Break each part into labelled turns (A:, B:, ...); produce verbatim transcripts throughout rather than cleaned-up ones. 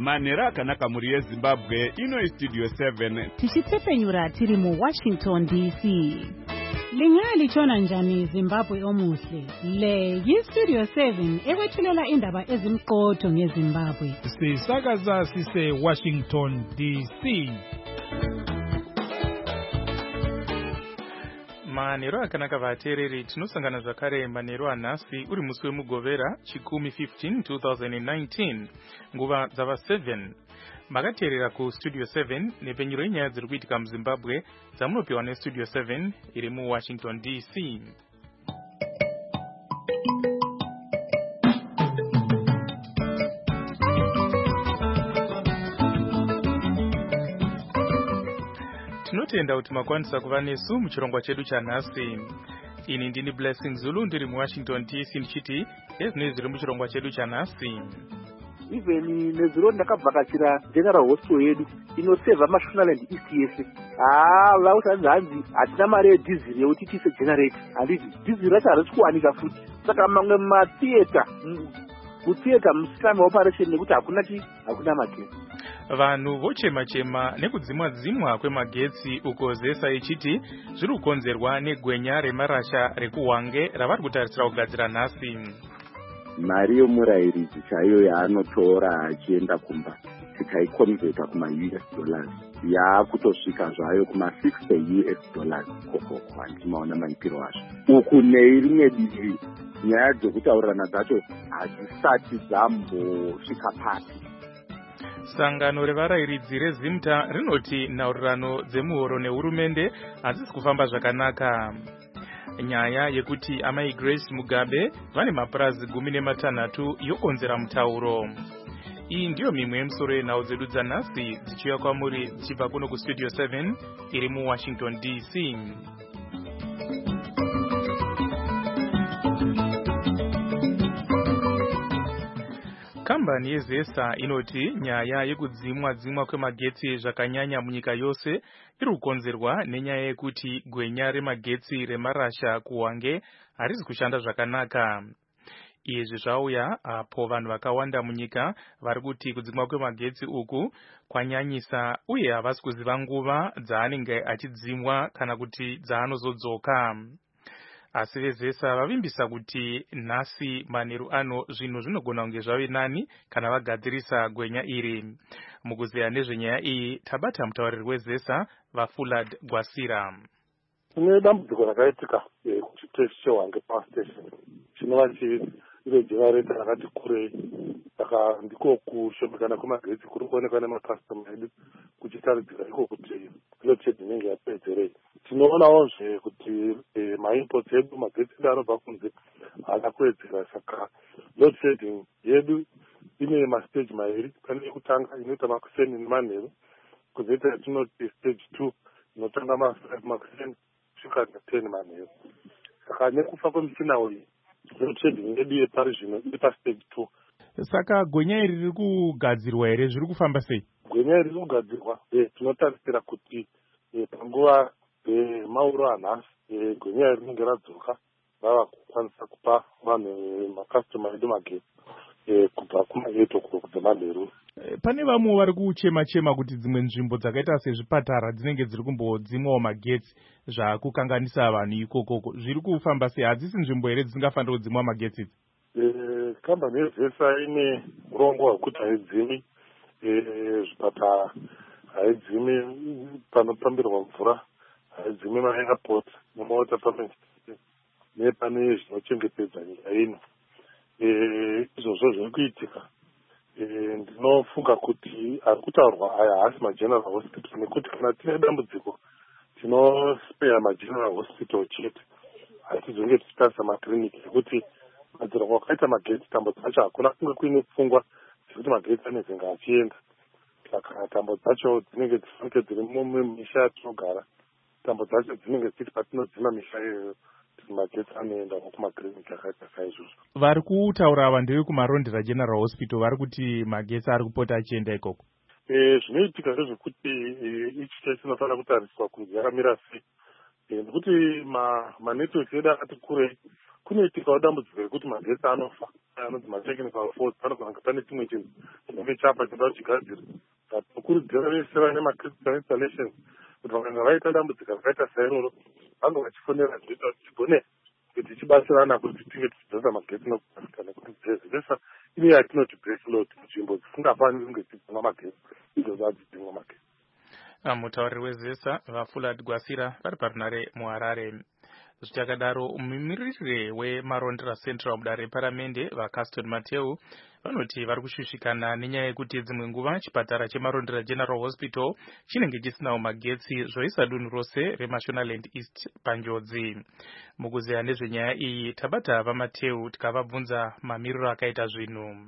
A: manhero akanaka muri yezimbabwe. Ino studio seven
B: tichitsepenyura tiri mu Washington D C. Lingali chona njani Zimbabwe omuhle. Le yi Studio seven ekwethulela indaba ezimqotho ngeZimbabwe.
C: Sisakaza sise Washington D C. Manhero akanaka vateereri, tinosangana zvakare manhero anhasi uri musi wemugovera chikumi fifteen twenty nineteen nguva dzava seven. Makateerera ku Studio seven nepenyuro yenyaya dziri kuitika muZimbabwe dzamunopiwa neStudio seven iri mu Washington D C. Tinotenda kuti makwanisa kuva nesu muchirongwa chedu chanhasi. Ini ndini Blessing Zulu ndiri mu Washington D C ndichiti ezvinei zviri muchirongwa chedu chanhasi.
D: Even nezuro ndakabvakachira General Hospital yedu inoseva Mashonaland East yese. Ah, vausanzi hanzi hatina mare yedhiziri yekuti tiise generator. Handiti dhiziri racho harisi kuwanika futi. Saka mamwe matheater kutheater musitime operation nekuti hakuna chi hakuna magetsi.
C: Vanhu vochema chema nekudzimwa dzimwa kwemagetsi uko zesa ichiti zviri kukonzerwa negwenya remarasha rekuhwange ravari kutarisira kugadzira nhasi.
E: Mari yomurairidzi chaiyo yaanotora achienda kumba tikaikonveta kuma U S dollars yaakutosvika zvayo kuma sixty U S dollars kokoko handimaona maitiro azvo. Uku nerimwe divi nyaya dzekutaurirana dzacho hadzisati dzambosvika pasi.
C: Sangano revarairidzi reZimta rinoti nhaurirano dzemuhoro nehurumende hadzisi kufamba zvakanaka. Nyaya yekuti amai Grace Mugabe vane mapurazi gumi nematanhatu yokonzera mutauro. Iyi ndiyo mimwe yemusoro yenhau dzedu dzanhasi dzichiuya kwamuri dzichibva kuno kuStudio seven iri mu Washington D C. Kambani yezesa inoti nyaya yekudzimwa dzimwa kwemagetsi zvakanyanya munyika yose iri kukonzerwa nenyaya yekuti gwenya remagetsi remarasha kuhwange harisi kushanda zvakanaka. Izvi zvauya apo vanhu vakawanda munyika vari kuti kudzimwa kwemagetsi uku kwanyanyisa uye havasi kuziva nguva dzaanenge achidzimwa kana kuti dzaanozodzoka. Asi vezesa vavimbisa kuti nhasi manheru ano zvinhu zvinogona kunge zvave nani kana vagadzirisa gwenya iri. Mukuzeya nezvenyaya iyi tabata mutauriri wezesa vaFulad Gwasira.
F: Kune dambudziko rakaitika kuchiteshi cheHwange Power Station chinova chiro generator rakati kurei, saka ndiko kushomekana kwemagetsi kuri kuonekwa nemakastoma edu kuchitaridzira iko kuti load shedding inenge yapedzerei. Tinoonawozve kuti maimports edu magetsi edu anobva kunze haana kuwedzera, saka load shedding yedu ine mastage mairi. Pane yekutanga inoita makuseni nemanheru, kuzoita yatinoti stage two inotanga makuseni kusvika ten manheru. Saka nekufa kwemichina uyu load shedding yedu yepari zvino iri pastage two.
C: Saka gwenya iri riri kugadzirwa here, zviri kufamba sei?
F: Gwenya iri riri kugadzirwa, tinotarisira kuti panguva mauro anhasi gwenya iri rinenge radzoka rava kukwanisa kupa vanhu makastoma edu magetsi kubva kuma-eight o'clock dzemanheru.
C: Pane vamwe vari kuchema chema kuti dzimwe nzvimbo dzakaita sezvipatara dzinenge dziri kumbodzimwawo magetsi zvakukanganisa vanhu ikokoko. Zviri kufamba sei? Hadzisi nzvimbo here dzisingafanira kudzimwa magetsi idzi?
F: Kambani yezesa ine urongwa hwekuti haidzimi zvipatara, haidzimi panopambirwa mvura, haidzimi maairport nemawater pumping station nepane zvinochengetedza nyika ino. Izvozvo zviri kuitika. Ndinofunga kuti ari kutaurwa aya haasi mageneral hospital, nekuti kana tine dambudziko tinospeya mageneral hospital chete, hatizonge tichitarisa makiriniki ekuti madzirongwa akaita magetsi tambo dzacho hakuna kunge kuine pfungwa dzekuti magetsi anezenge achienda. Saka tambo dzacho dzinenge dzifanike dziri mumisha yatinogara, tambo dzacho dzinenge dziri patinodzima misha iyoyo magetsi anoenda kumakiriniki akaita saizvozvo.
C: Vari kutaura ava ndewe kumarondera General Hospital vari kuti magetsi ari kupota achienda ikoko.
F: Zvinoitika ndezvekuti ichi chese chinofanira kutariswa kunzi yakamira sei, nekuti manetwork edu akati kurei kunoitikawo dambudziko rekuti magetsi anofa anonzi matechnical fault panogona kunge pane chimwe chinhu chinenge chapa choda kuchigadzira. Tinokurudzira vese vane macritical installations kuti vakanga vaita dambudziko rakaita sairoro vange vachifonera zvinoita kuti tigone kuti tichibatsirana kuti tinge tichidzosa magetsi nokukasika nekuti dzezivesa ine yatinoti base load nzvimbo dzisingafaniri kunge dzidzimwa magetsi idzo dzadzidimwa magetsi.
C: Mutauriri wezesa vaFulad Gwasira vari parunare muHarare. Zvichakadaro mumiririri wemarondera central mudare reparamende vaCaston Mateu vanoti vari kushushikana nenyaya yekuti dzimwe nguva chipatara chemarondera General Hospital chinenge chisinawo magetsi zvoisa dunhu rose reMashonaland East panjodzi. Mukuzeya nezvenyaya iyi tabata vaMateu tikavabvunza mamiriro akaita zvinhu.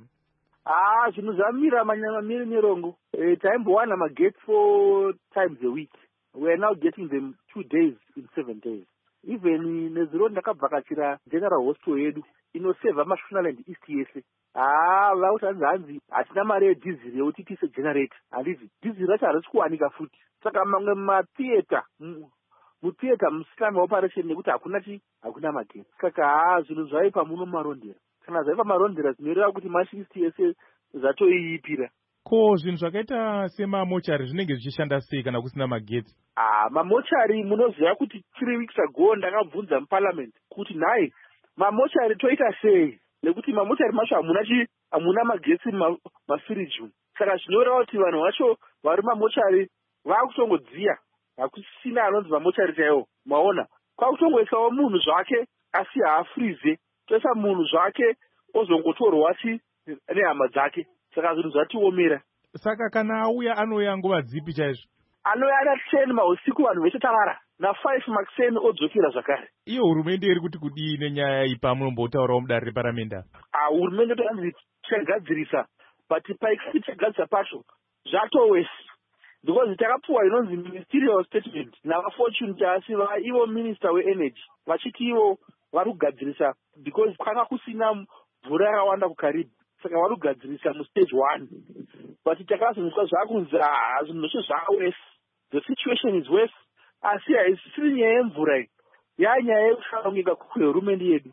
D: Ah, zvinhu zvamira manyamamiri nerongo. Eh, taimbowana magetsi four times a week. We are now getting them two days in seven days. Even nezuro ndakabvakachira General Hospital yedu inoseva Mashonaland East yese. Ah, vautanzi hanzi hatina mari yedhiziri yekuti tiise generator. Handizvi dhiziri racho harisi kuwanika futi. Saka mamwe matheater mutheater musitime operation nekuti hakuna chi hakuna magetsi. Saka ah, zvinhu zvaipa muno marondera. Kana zvaipa marondera zvinoreva kuti Mashi East yese zvatoiipira.
A: Ko zvinhu zvakaita semamochari zvinenge zvishanda sei kana kusina magetsi?
D: Ah, mamochari munoziva kuti three weeks ago ndakabvunza muparliament kuti nai mamochari toita sei nekuti mamochari macho hamuna chi hamuna magetsi mafiriji. Saka zvinoreva kuti vanhu vacho vari mamochari vakutongodziya hakusina anonzi mamochari chaiwo. Maona kwakutongoisawo munhu zvake asi haafrize toisa munhu zvake ozongotorwa chi nehama dzake. Saka zvinhu zvatiomera.
A: Saka kana auya anouya nguva dzipi chaizvo?
D: Anouya ana ten mausiku vanhu vese tavara na five maxen odzokera zvakare.
A: Iyo hurumende iri kuti kudii nenyaya iyi pamunombotaurawo mudare reparamenda?
D: Ah, hurumende toanzi tichagadzirisa but paikuti tichagadzirisa pacho zvatowese because takapuwa inonzi ministerial statement navafortune asi vaivo minister weenergy vachiti ivo vari kugadzirisa because kwanga kusina mvura yakawanda kuKaribi. Saka vari kugadzirisa mustage one. But takazonzwa zvakunzi zvinhu zveshe zvawese. The situation is worse. Asi haisiri nyaya yemvura iyi. Yanyaya yekushongeka kwehurumende yedu.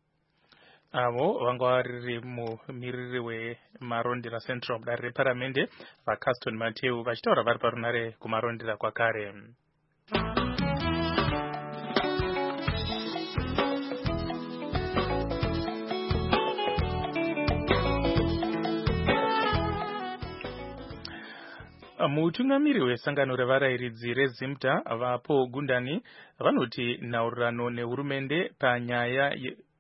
C: Avo vanga vari mumiriri wemarondera central mudare reparamende vaCaston Mateu vachitaura vari parunare kumarondera kwakare. Mutungamiri wesangano revarairidzi reZimta vaPaul Gundani vanoti nhaurirano nehurumende panyaya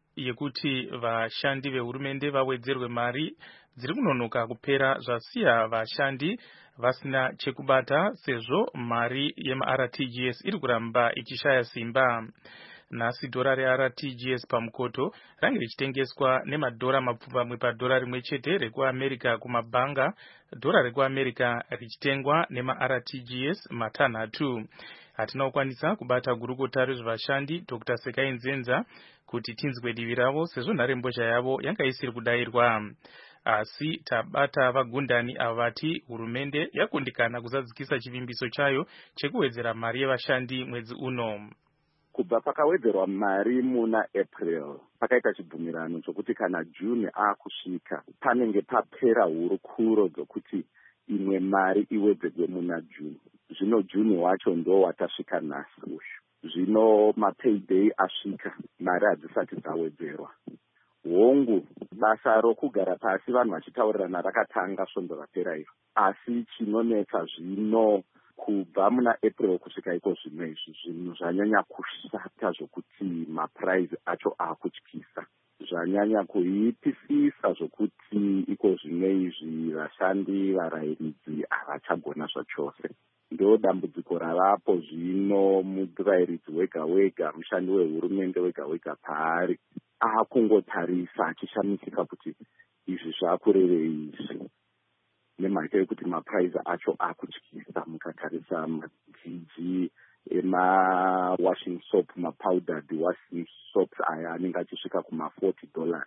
C: yekuti vashandi vehurumende vawedzerwe mari dziri kunonoka kupera zvasiya vashandi vasina chekubata sezvo mari yemaR T G S iri kuramba ichishaya simba. Nhasi dhora reR T G S pamukoto range richitengeswa nemadhora mapfumbamwe padhora rimwe chete rekuAmerica kumabhanga, dhora rekuAmerica richitengwa nemaR T G S matanhatu. Hatina kukwanisa kubata gurukota rezvevashandi Doctor Sekai Nzenza kuti tinzwe divi ravo sezvo nharembozha yavo yanga isiri kudayirwa. Asi tabata vaGundani avati hurumende yakundikana kuzadzikisa chivimbiso chayo chekuwedzera mari yevashandi mwedzi uno.
E: Kubva pakawedzerwa mari muna April pakaita chibvumirano chokuti kana June akusvika panenge papera hurukuro dzokuti imwe mari iwedzerwe muna June. Zvino June wacho ndo watasvika nhasi uyu. Zvino mapayday asvika mari hadzisati dzawedzerwa. Hongu basa rokugara pasi vanhu vachitaurirana rakatanga svondo rapera iro. Asi chinonetsa zvino kubva muna April kusvika iko zvino izvi zvinhu zvanyanya kushata zvokuti maprice acho akutyisa. Zvanyanya kuipisisa zvokuti iko zvino izvi vashandi varairidzi havachagona zvachose. Ndo dambudziko ravapo zvino murairidzi wega wega mushandi wehurumende wega wega paari akungotarisa achishamisika kuti izvi zvakurevei izvi. Nemhaka yekuti maprice acho akutyisa mukatarisa madhiji ema-washing soap, ma-powdered washing soaps aya anenge achisvika kuma-forty dollars.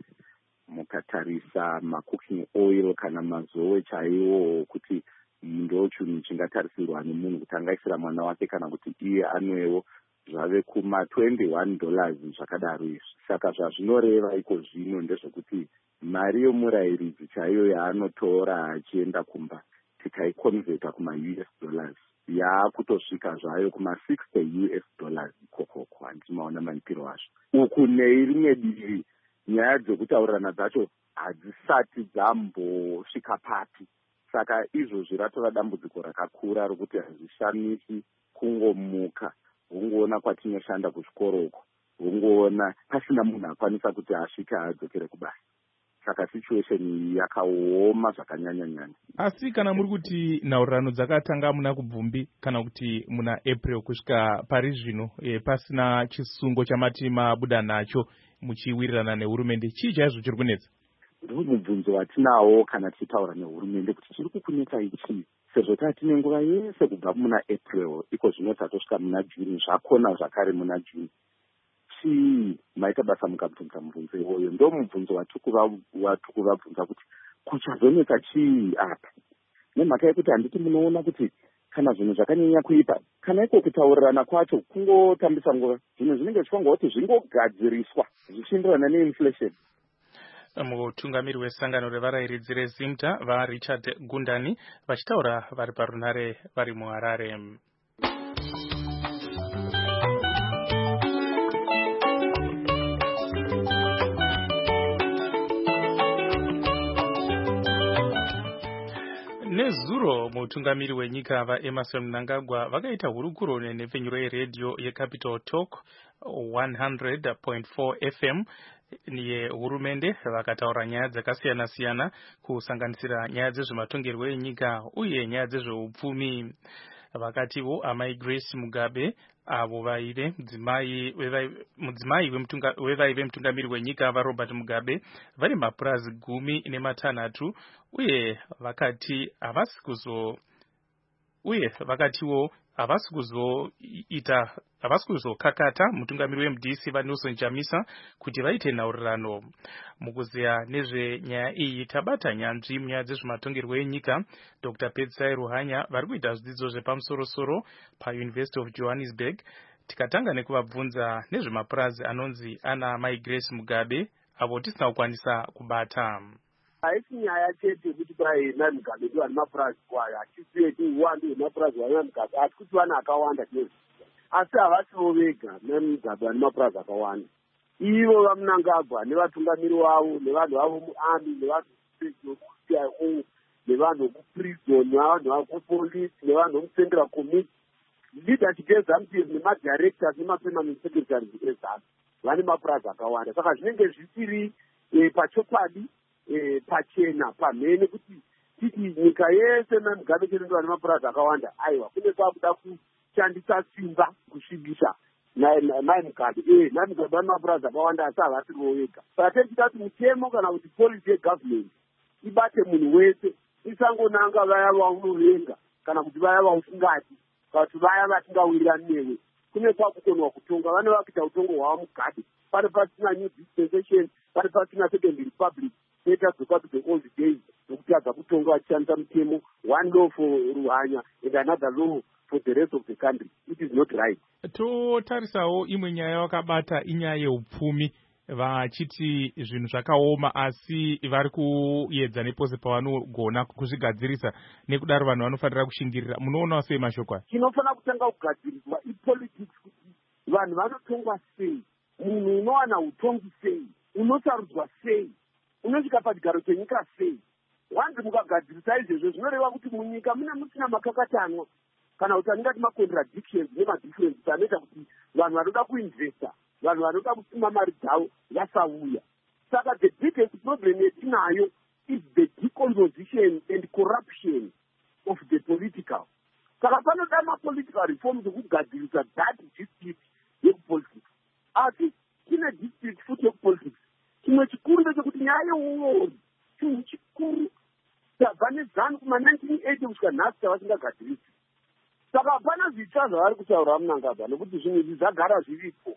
E: Mukatarisa ma-cooking oil kana mazowe chaiwo kuti ndo chinhu chingatarisirwa nemunhu kuti angaisira mwana wake kana kuti iye anwewo zvave kuma twenty-one dollars zvakadaro izvi. Saka zvazvinoreva iko zvino ndezvekuti mari yomurayiridzi chaiyo yaanotora achienda kumba tikaikonveta kuma U S dollars yaakutosvika zvayo kuma sixty U S dollars ikokoko. Handimaona maitiro azvo. Uku nerimwe divi nyaya dzekutaurirana dzacho hadzisati dzambosvika papi. Saka izvozvi ratova dambudziko rakakura rokuti hazvishamisi kungomuka ungoona kwatinoshanda kuzvikoro uko, ungoona pasina munhu akwanisa kuti asvike adzokere kubasa. Saka situation iyi yakaoma zvakanyanya-nyanya.
A: Asi kana muri kuti nhaurirano dzakatanga muna kubvumbi kana kuti muna April kusvika pari zvino e, pasina chisungo chamati mabuda nacho muchiwirirana nehurumende, chii chaizvo chiri kunetsa?
E: Ndiwo mubvunzo watinawo kana tichitaura nehurumende kuti chiri kukunetsa ichi, sezvo tatine nguva yese kubva muna April iko zvino tatosvika muna June, zvakona zvakare muna June. Chii maita basa mukabvunza mubvunzo iwoyo? Ndo mubvunzo watikuvabvunza kuti kuchazonetsa chii apa, nemhaka yekuti handiti munoona kuti kana zvinhu zvakanyanya kuipa, kana iko kutaurirana kwacho kungotambisa nguva, zvinhu zvinenge zvichangoti zvingogadziriswa zvichienderana neinflation.
C: Mutungamiri wesangano revarayiridzi reZimta vaRichard Gundani vachitaura vari parunhare vari muHarare. Nezuro mutungamiri wenyika vaEmerson Mnangagwa vakaita hurukuro nenhepfenyuro yeredhiyo yeCapital Talk one hundred point four F M yehurumende, vakataura nyaya dzakasiyana-siyana kusanganisira nyaya dzezvematongerwo enyika uye nyaya dzezveupfumi. Vakativo amai Grace Mugabe avo vaive mudzimai wevaive mutungamiri wenyika vaRobert Mugabe vari mapurazi gumi nematanhatu uye vakati havasi kuzo uye vakatiwo havasi kuzoita havasi kuzokakata mutungamiri weM D C vaNelson Chamisa kuti vaite nhaurirano. Mukuziya nezvenyaya iyi tabata nyanzvi munyaya dzezvematongerwo enyika Doctor Pedzai Ruhanya vari kuita zvidzidzo zvepamusoro-soro paUniversity of Johannesburg. Tikatanga nekuvabvunza nezvemapurazi anonzi ana mai Grace Mugabe avo tisina kukwanisa kubata.
G: Haisi nyaya chete kuti kwai nai Mugabe ndiwo ane mapurazi kwayo, hachisieti uwanda hwemapurazi hwanai Mugabe, asi kuti vana akawanda chete. Asi havasiwo vega nai Mugabe ane mapurazi akawanda. Ivo vaMnangagwa nevatungamiri wavo nevanhu vavo muarmy nevanhu vekuC I O nevanhu vekuprison nevanhu vakupolice nevanhu vemucentral committee leadership eZANU-P F nemadirectors nemapermanent secretaries eZANU vane mapurazi akawanda. Saka zvinenge zvisiri pachokwadi pachena pamhene kuti titi nyika yese nai Mugabe chete ndiwo ane mapurazi akawanda. Aiwa, kune kwakuda kushandisa simba kusvibisa nai Mugabe. Eh, nai Mugabe ane mapurazi akawanda asi havasiwo vega. Saka techida kuti mutemo kana kuti policy yegovernment ibate munhu wese, isangonanga vaya vaunovenga kana kuti vaya vausingati kana kuti vaya vatingawirirani newe. Kune kwakukonwa kutonga, vane vakuita utongo hwavo Mugabe. Pane pasina new dispensation, pane pasina second republic. Data dzokati the old days zokuti adza kutonga vachishandisa mutemo, one law for Ruhanya and another law for the rest of the country. It is not right.
A: Totarisawo imwe nyaya wakabata inyaya yeupfumi, vachiti zvinhu zvakaoma asi vari kuedza nepose pavanogona kuzvigadzirisa, nekudaro vanhu vanofanira kushingirira. Munoona sei mashoko aya?
G: Chinofanira kutanga kugadziriswa ipolitics, kuti vanhu vanotongwa sei, munhu unowana utongi sei, unosarudzwa sei, unosvika pachigaro chenyika sei. Wanzi mukagadzirisa izvezvo zvinoreva kuti munyika mune musina makakatanwa kana kuti atingati macontradictions nemadifferences anoita kuti vanhu vanoda kuinvesta, vanhu vanoda kusima mari dzavo vasauya. Saka the biggest problem yetinayo is the decomposition and corruption of the political. Saka panoda mapolitical reforms ekugadzirisa that dispute yekupolitics. Asi kine dispute futi yekupolitics. Chimwe chikuru ndechekuti nyaya yeuori chinhu chikuru tabva neZANU kuma nineteen eighty kusvika nhasi tavasingagadzirisi. Saka hapana zvitsva zvavari kutaura Mnangagwa nekuti zvinhu izvi zvagara zviripo.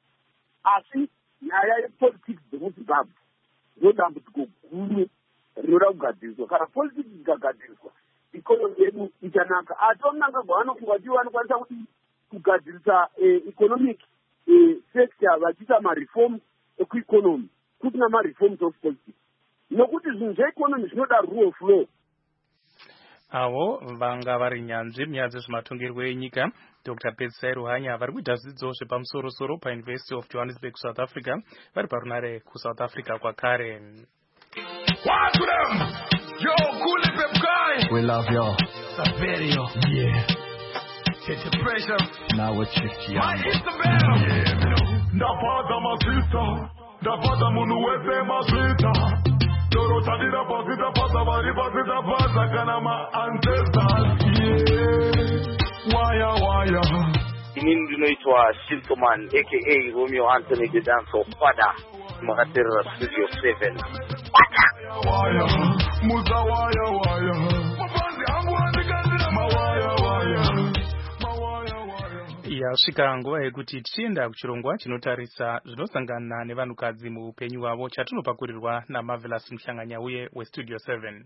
G: Asi nyaya yepolitics dzemuZimbabwe ndodambudziko guru rinoda kugadziriswa. Kana politics dzikagadziriswa ikonomi yedu ichanaka. Asi Mnangagwa vanofunga kuti vanokwanisa kuti kugadzirisa economic sector vachiita mareforms ekueconomy kusina mareforms of politics, nokuti zvinhu zveeconomy zvinoda rule of law.
C: avo vanga vari nyanzvi munyaya dzezvematongerwo enyika Doctor Petsai Ruhanya vari kuita zvidzidzo zvepamusoro-soro paUniversity of Johannesburg, South Africa, vari parunare kuSouth Africa kwakare.
H: Watch them! Yo, cool pep guy! We love you. Saverio. Yeah. Hit the pressure. Now we're chicky. My Isabel. Yeah, Ndapada masita. Ndapada munuweze masita. Doro tadira pasita pasa vari pasita pasa kana ma ancestors. Yeah. Waya waya.
I: Inini ndinoitwa Shiltoman aka Romeo Anthony the Dance of Father. Makatera Studio seven.
H: Waya muza waya waya. Mabandi angu andikandira mawaya waya. Mawaya waya.
C: Yasvika nguva yekuti tichienda kuchirongwa chinotarisa zvinosangana nevanhukadzi muupenyu hwavo chatinopakurirwa naMarvelous Muhlanganya uye weStudio seven.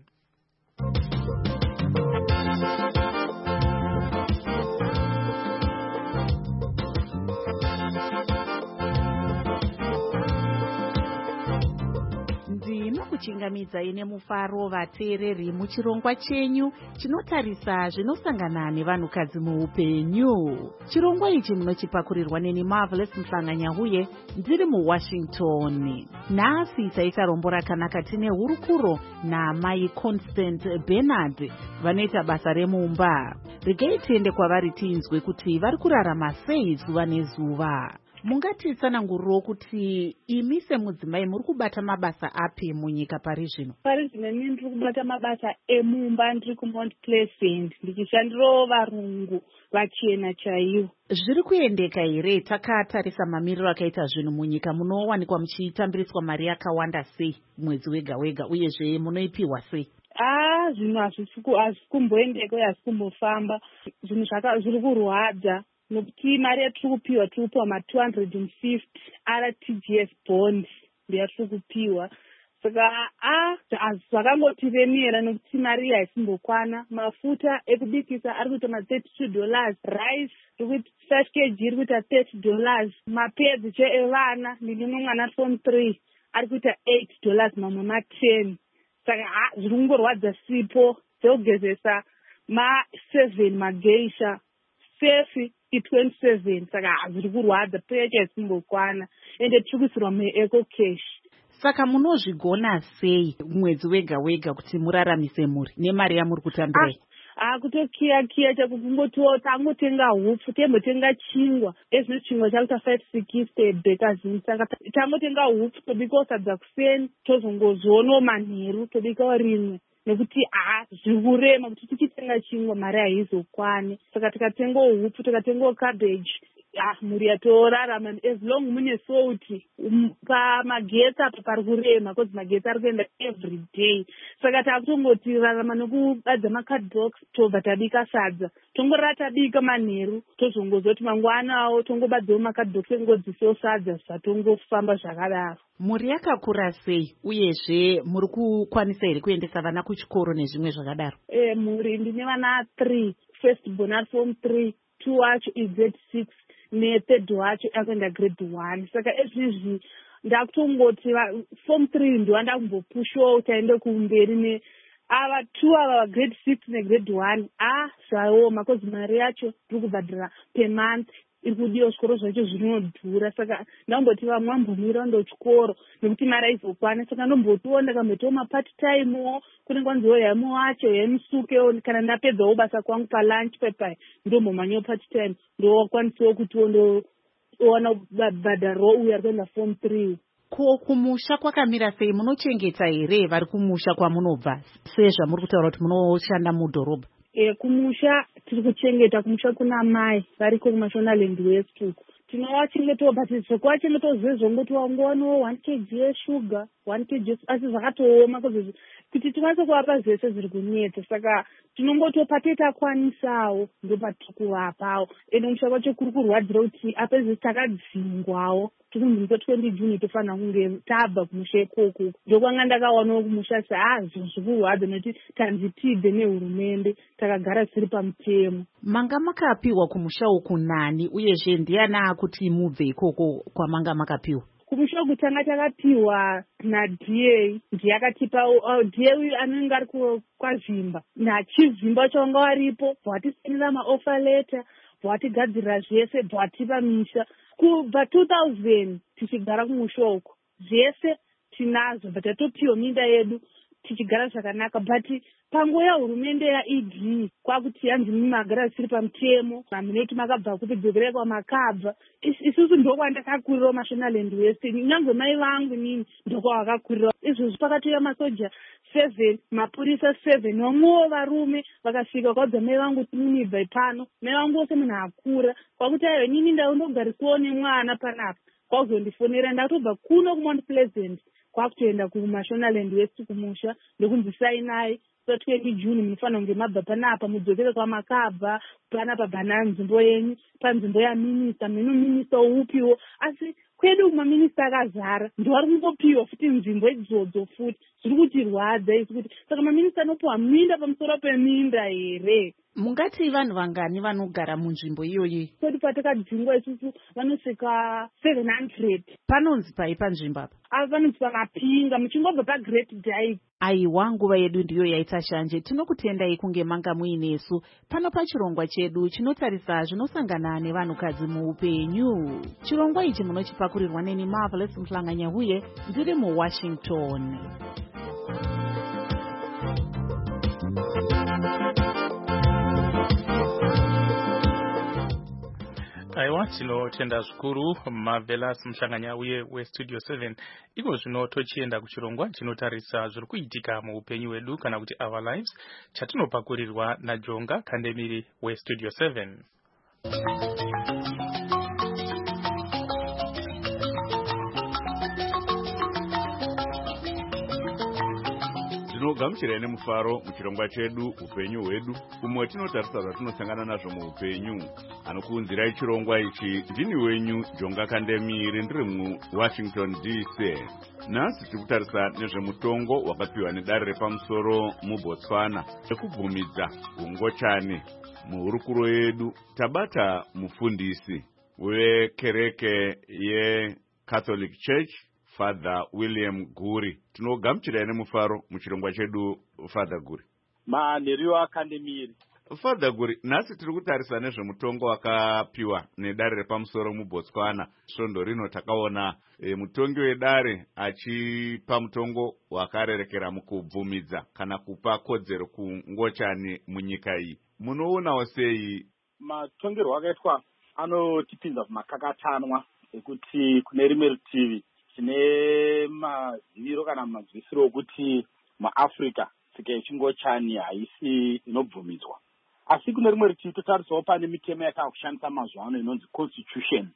B: kuchingamidza ine mufaro vateereri muchirongwa chenyu chinotarisa zvinosangana nevanhukadzi muupenyu. Chirongwa ichi munochipakurirwa neni Marvelous Muhlanganya uye ndiri muWashington. Nhasi taita rombo rakanaka tine hurukuro naMai Constant Bernard vanoita basa remumba. Regai tiende kwavari tinzwe kuti vari kurarama sei zuva nezuva. Mungatitsananguriro kuti imi semudzimai muri kubata mabasa api munyika pari zvino?
J: Pari zvino ini ndiri kubata mabasa emumba, ndiri kuMount Pleasant ndichishandiro varungu vachena chaivo.
B: Zviri kuendeka here? Takatarisa mamiriro akaita zvinhu munyika, munowanikwa muchitambiriswa mari yakawanda sei mwedzi wega wega, uyezve munoipiwa sei?
J: Ah, zvinhu hazvisi kumboendeka uye hazvisi kumbofamba. Zvinhu zviri kurwadza nokuti mari yatiri kupiwa tiri kupiwa ma two hundred fifty R T G S bond ndeyatiri kupiwa. Saka ah zvakangotiremera nokuti mari haisimbokwana. Mafuta ekubikisa ari kuita ma thirty-two dollars, rice rikuita five kilograms iri kuita thirty dollars, mapedzi che evana ndine mwana form three ari kuita eight dollars mamwe ma ten. Saka ah zviri kungorwadza sipo dzekugezesa ma seven mageisha sefi i twenty-seven. Saka zviri kurwadza pecha isimbokwana ende tiri kuisirwa mueco cash.
B: Saka munozvigona sei mwedzi wega wega kuti muraramise muri nemari yamuri kutambirai?
J: Ah, kutokiya kiya chako kungotiwo tangotenga hupfu, tembotenga chingwa. Ezvino chingwa chakuita five sixty bekazini. Saka tangotenga hupfu tobika sadza kuseni, tozongozono manheru tobika rimwe. Nekuti ah zvikurema kuti tichitenga chingwa mari haizokwane. Saka tikatenga hupfu, tikatenga cabbage, ah muri yatorarama as long mune sauti pamagetsi apa pari kurema because magetsi ari kuenda every day. Saka takutongoti rarama nokubadza macardbox tobva tabika sadza, tongorara tabika manheru tozongozoti mangwanawo tongobadzawo macardbox engodzisewo sadza zvatongofamba zvakadaro.
B: Muri yakakura sei uyezve muri kukwanisa here kuendesa vana kuchikoro nezvimwe zvakadaro?
J: Eh, muri ndine vana three, first born ari form three, two wacho is grade six nethird wacho akuenda grade one. Saka ezvizvi ndakutongoti form three ndo andakumbopushawo taende kumberi ne ava two ava grade six negrade one. Ah zvaoma because mari yacho tiri kubhadhira per month iri kudiwa zvikoro zvacho zvinodhura. Saka ndamboti vamwambomira ndo chikoro nekuti mari haizokwana. Saka ndombotiwo ndakamboitawo mapart time kune kwanziwo yamo wacho yemusukewo kana ndapedzawo basa kwangu palunch pepai ndombomanyawo part time ndokwanisawo kutiwo ndoona bhadharo uyu ari kuenda form three.
B: Ko kumusha kwakamira sei? Munochengeta here vari kumusha kwamunobva sezvamuri kutaura kuti munoshanda mudhorobha?
J: E, kumusha tiri kuchengeta. Kumusha kuna mai variko kuMashonaland West uko tinovachengetawo, but zvekuwachengetawo zvezvo ngoti wangowanawo one kg yeshuga one kg asi zvakatooma kozozvi kuti tikwanise kuvapa zvese zviri kunetsa. Saka tinongotopa tetakwanisawo ndopatiri kuvapawo, ende mushaka wacho kuri kurwadzira kuti apezisi takadzingwawo tikunzwisa twendi June tofanira kunge tabva kumusha ikoko. Ndokwanga ndakaonawo kumusha se ah zvinhu zvikurwadza nekuti tanzi tidze nehurumende takagara tiri pamutemo.
B: Manga makapiwa kumusha uku nani uyezve ndiani akuti mubve ikoko kwamanga makapiwa?
J: Kumusha uku tanga takapiwa naD A, ndiye akatipa. uh, D A uyu anenge ari kwazvimba nachivimba changa varipo bvatisendera maoffer letter bvatigadzirira zvese bvatipa misha. Kubva two thousand tichigara kumusha uku zvese tinazvo bvatatopiwa minda yedu tichigara zvakanaka, but panguva yahurumende yaE D kwakuti yanzi mimagara zvisiri pamutemo, mamuneti makabva kuti dzokerekwa makabva. Isusu ndokwandakakurirawo Mashonaland West, nyange mai vangu nini ndokwavakakurirawo. Izvozvi pakatoya masoja seven, mapurisa seven, vamwewo varume vakasvika kwaudza mai vangu timunibva pano. Mai vangu wose munhu akura kwakuti aiwa nini ndaundogarisiwo nemwana panapa, kwakuzondifonera ndakatobva kuno kuMount Pleasant kwakutoenda kuMashonaland West kumusha ndokunzisainai so twendi June munofanira kunge mabva panapa mudzokere kwamakabva panapa bhana nzvimbo yenyu panzvimbo yaminista minu minista upiwo. Asi kwedu kumaminista akazara ndoari kungopiwa futi nzvimbo idzodzo futi zviri kutirwadza isi kuti saka maminista anopiwa minda pamusoro peminda here.
B: Mungati vanhu vangani vanogara munzvimbo iyoyi?
J: Kwedu patakadzingwa isusu vanosvika seven hundred.
B: Panonzi pai panzvimbo apa?
J: Ava vanonzi pamapinga muchingobva paGreat Dyke.
B: Aiwa, nguva yedu ndiyo yaita shanje. Tinokutendai kunge manga muinesu pano pachirongwa chedu chinotarisa zvinosangana nevanhukadzi muupenyu. Chirongwa ichi munochipakurirwa neni Marvelous Mhlanganya-Huye ndiri muWashington.
C: Aiwa, tinotenda zvikuru Marvelous Mhlanganya-Huye weStudio seven. Iko zvino tochienda kuchirongwa chinotarisa zviri kuitika muupenyu hwedu kana kuti our lives, chatinopakurirwa naJonga Kandemiri weStudio seven.
K: Tinogamuchirai nemufaro muchirongwa chedu upenyu hwedu, umwe tinotarisa zvatinosangana nazvo muupenyu. Anokuunzirai chirongwa ichi ndini wenyu Jonga Kandemiri ndiri muWashington D C. Nhasi tiri kutarisa nezvemutongo wakapiwa nedare repamusoro muBotswana nekubvumidza ungochani. Muhurukuro yedu tabata mufundisi wekereke yeCatholic Church Father William Guri. Tinogamuchirai nemufaro muchirongwa chedu Father Guri.
L: Manheriwa Kandemiri.
K: Father Guri, nhasi tiri kutarisa nezvemutongo wakapiwa nedare repamusoro muBotswana. Svondo rino takaona e, mutongi wedare achipa mutongo wakarerekera mukubvumidza kana kupa kodzero kungochani munyika iyi. Munoonawo sei?
L: Matongerwo akaitwa anotipinza kumakakatanwa ekuti kune rimwe rutivi tine maziviro kana mazwisiro okuti muAfrica tsika yechingochani haisi inobvumidzwa. Asi kune rimwe rutivi totarisawo pane mitemo yatakushandisa mazuva ano inonzi constitution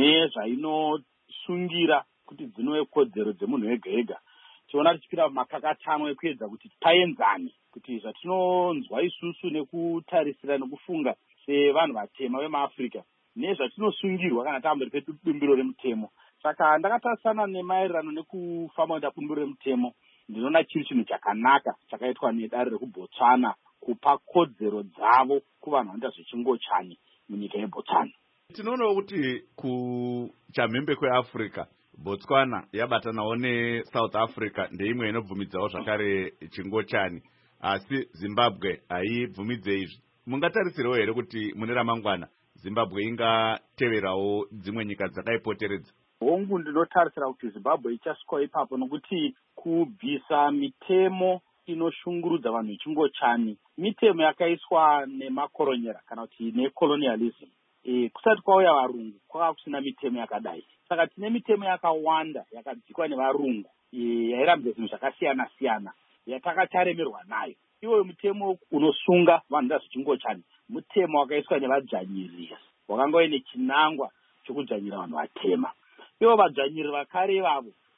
L: nezvainosungira kuti dzinove kodzero dzemunhu wega wega. Tiona tichipira makakatanwa ekuedza kuti paenzane kuti zvatinonzwa isusu nekutarisira nekufunga sevanhu vatema vemuAfrica nezvatinosungirwa kana tamberi pedumbiro remutemo. Saka ndakatarisana nemaererano nekufamba kuenda kudumbiro remutemo, ndinoona chiri chinhu chakanaka chakaitwa nedare rekuBotswana kupa kodzero dzavo kuvanhu vanoita zvechingochani munyika yeBotswana.
K: Tinoonawo kuti kuchamhembe kweAfrica Botswana yabatanawo neSouth Africa ndeimwe inobvumidzawo zvakare chingochani, asi Zimbabwe haibvumidze izvi. Mungatarisirawo here kuti mune ramangwana Zimbabwe ingateverawo dzimwe nyika dzakaipoteredza?
L: Hongu ndinotarisira kuti Zimbabwe ichasvikawo ipapo nokuti kubvisa mitemo inoshungurudza vanhu vechingochani mitemo yakaiswa nemakoronyera kana kuti necolonialism. E, kusati kwauya varungu kwaka kusina mitemo yakadai. Saka tine mitemo yakawanda yakadzikwa nevarungu e, yairambidza zvinhu zvakasiyana siyana yatakacharemerwa nayo. Iwo mutemo unosunga vanhu zvechingochani mutemo wakaiswa nevadzvanyiriri wakanga uine chinangwa chokudzvanyira vanhu vatema. Ivo vadzvanyiri vakare vavo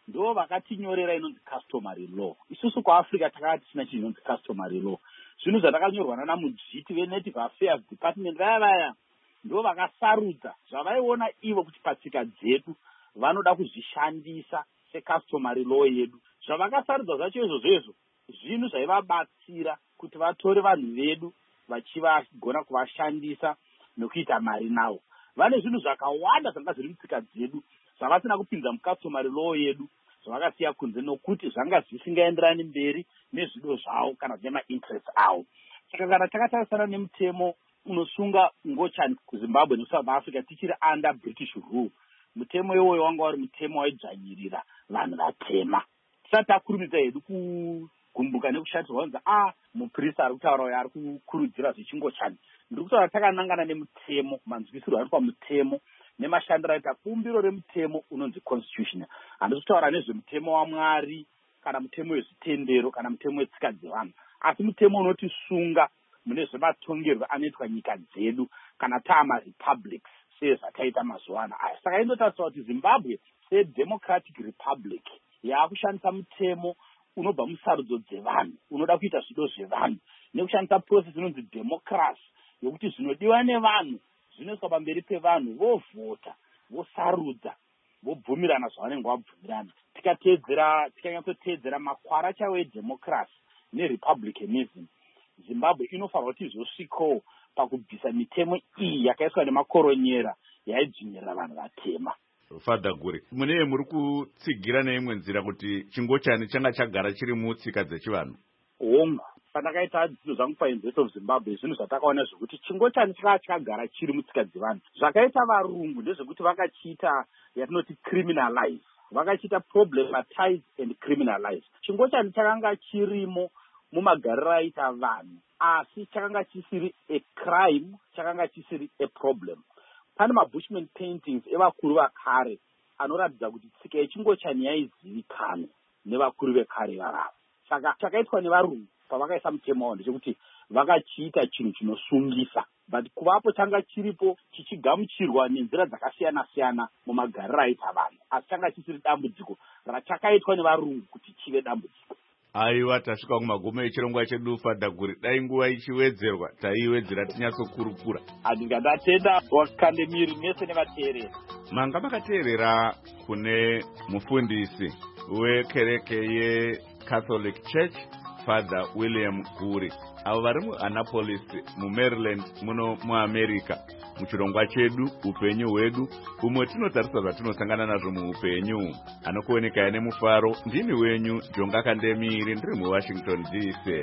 L: ndo vakatinyorera inonzi customary law. Isusu kuAfrica takati tisina chinonzi customary law. Zvinhu zvatakanyorwa nana mujiti veNative Affairs Department vaya vaya ndo vakasarudza zvavaiona ivo kuti patsika dzedu vanoda kuzvishandisa secustomary law yedu. Zvavakasarudza zvacho izvozvo izvo zvinhu zvaivabatsira kuti vatore vanhu vedu vachivagona kuvashandisa nokuita mari navo. Vane zvinhu zvakawanda zvanga zviri mutsika dzedu zvavasina kupinza mucustomary law yedu zvavakasiya kunze nokuti zvanga zvisingaenderani mberi nezvido zvavo kana nemainterest avo. Saka kana takatarisana nemutemo unosunga ngochani kuZimbabwe neSouth Africa tichiri under British rule, mutemo iwoyo wanga wari mutemo waidzvanyirira vanhu vatema. Tisati takurumidza hedu kugumbuka nekushatirwa kunzi a muprista ari kutaura uyo ari kukurudzira zvechingochani. Ndiri kutaura takanangana nemutemo, manzwisirwo ari pamutemo nemashandiro aita bumbiro remutemo unonzi constitution. Handisi kutaura nezvemutemo waMwari kana mutemo wezvitendero kana mutemo wetsika dzevanhu, asi mutemo unotisunga mune zvematongerwo anoitwa nyika dzedu kana taama republics sezvataita mazuva ano aya. Saka inotarisira kuti Zimbabwe sedemocratic republic yaakushandisa mutemo unobva musarudzo dzevanhu unoda kuita zvido zvevanhu nekushandisa process inonzi democracy yokuti zvinodiwa nevanhu zvinoiswa pamberi pevanhu, vovhota, vosarudza, vobvumirana zvavanenge vabvumirana. Tikateedzera tikanyatsoteedzera makwara chawo edemocracy nerepublicanism, Zimbabwe inofanirwa kuti izosvikawo pakubvisa mitemo iyi yakaiswa nemakoronyera yaidzvinyirira vanhu vatema.
K: Father Guri, mune muri kutsigira neimwe nzira kuti chingochani changa chagara chiri mutsika dzechivanhu?
L: Hongu, pandakaita dzidzo zangu paUniversity of Zimbabwe, zvinhu zvatakaona zvokuti chingochani chakanga chagara chiri mutsika dzevanhu. Zvakaita varungu ndezvekuti vakachiita yatinoti criminalize, vakachiita problematize and criminalize. Chingochani chakanga chirimo mumagariro aita vanhu, asi chakanga chisiri a crime, chakanga chisiri a problem. Pane mabushman paintings evakuru vakare anoratidza kuti tsika yechingochani yaizivikanwa nevakuru vekare varava. Saka chakaitwa nevarungu pavakaisa mutemo wavo ndechekuti vakachiita chinhu chinosungisa, but kuvapo changa chiripo chichigamuchirwa nenzira dzakasiyana-siyana mumagariro aita vanhu, asi changa chisiri dambudziko rachakaitwa nevarungu kuti chive dambudziko.
K: Aiwa, tasvika kumagumo echirongwa chedu Father Guri. Dai nguva ichiwedzerwa taiwedzera tinyatsokurukura.
L: Handingatenda vakandemiri mese nevateereri.
K: Manga makateerera kune mufundisi wekereke yeCatholic Church Father William Guri. Avo vari muAnnapolis muMaryland muno muAmerica. Muchirongwa chedu upenyu hwedu umwe tinotarisa zvatinosangana nazvo muupenyu. Anokuoneka ane mufaro ndini wenyu Jonga Kandemiri ndiri muWashington D C.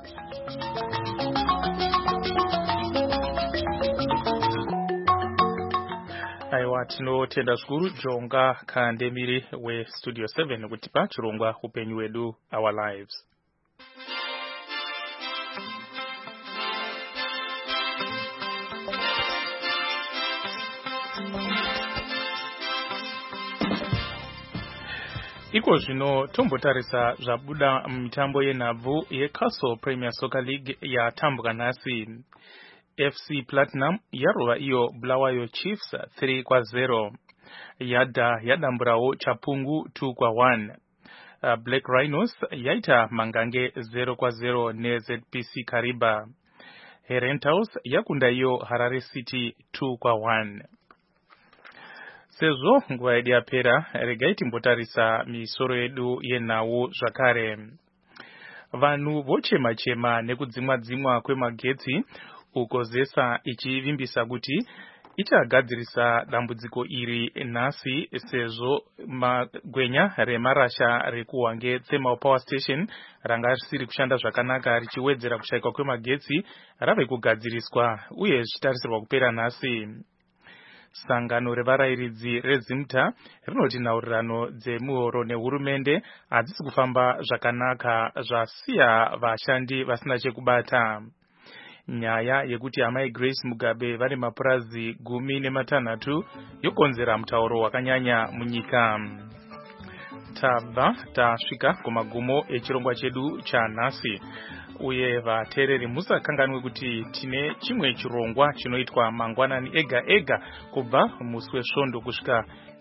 C: Aiwa, tinotenda zvikuru Jonga Kandemiri weStudio seven kutipa chirongwa upenyu hwedu, Our Lives. Iko zvino tombotarisa zvabuda mitambo yenhabvu yeCastle Premier Soccer League yatambwa nhasi. F C Platinum yarova iyo Bulawayo Chiefs three kwa zero. Yadha yadamburawo Chapungu two kwa one. Uh, Black Rhinos yaita Mangange zero kwa zero ne Z P C Kariba. Herentals yakunda iyo Harare City two kwa one. Sezvo nguva yedu yapera, regai timbotarisa misoro yedu yenhau zvakare. Vanhu vochema chema nekudzimwa dzimwa kwemagetsi uko ZESA ichivimbisa kuti ichagadzirisa dambudziko iri nhasi sezvo magwenya remarasha rekuhwange Thermal Power Station ranga risiri kushanda zvakanaka richiwedzera kushaikwa kwemagetsi rave kugadziriswa uye zvichitarisirwa kupera nhasi. Sangano revarairidzi reZimta rinoti nhaurirano dzemuhoro nehurumende hadzisi kufamba zvakanaka zvasiya vashandi vasina chekubata. Nyaya yekuti amai Grace Mugabe vari mapurazi gumi nematanhatu yokonzera mutauro wakanyanya munyika. Tabva tasvika kumagumo echirongwa chedu chanhasi. Uye vateereri musakanganwe kuti tine chimwe chirongwa chinoitwa mangwanani ega ega kubva musi wesvondo kusvika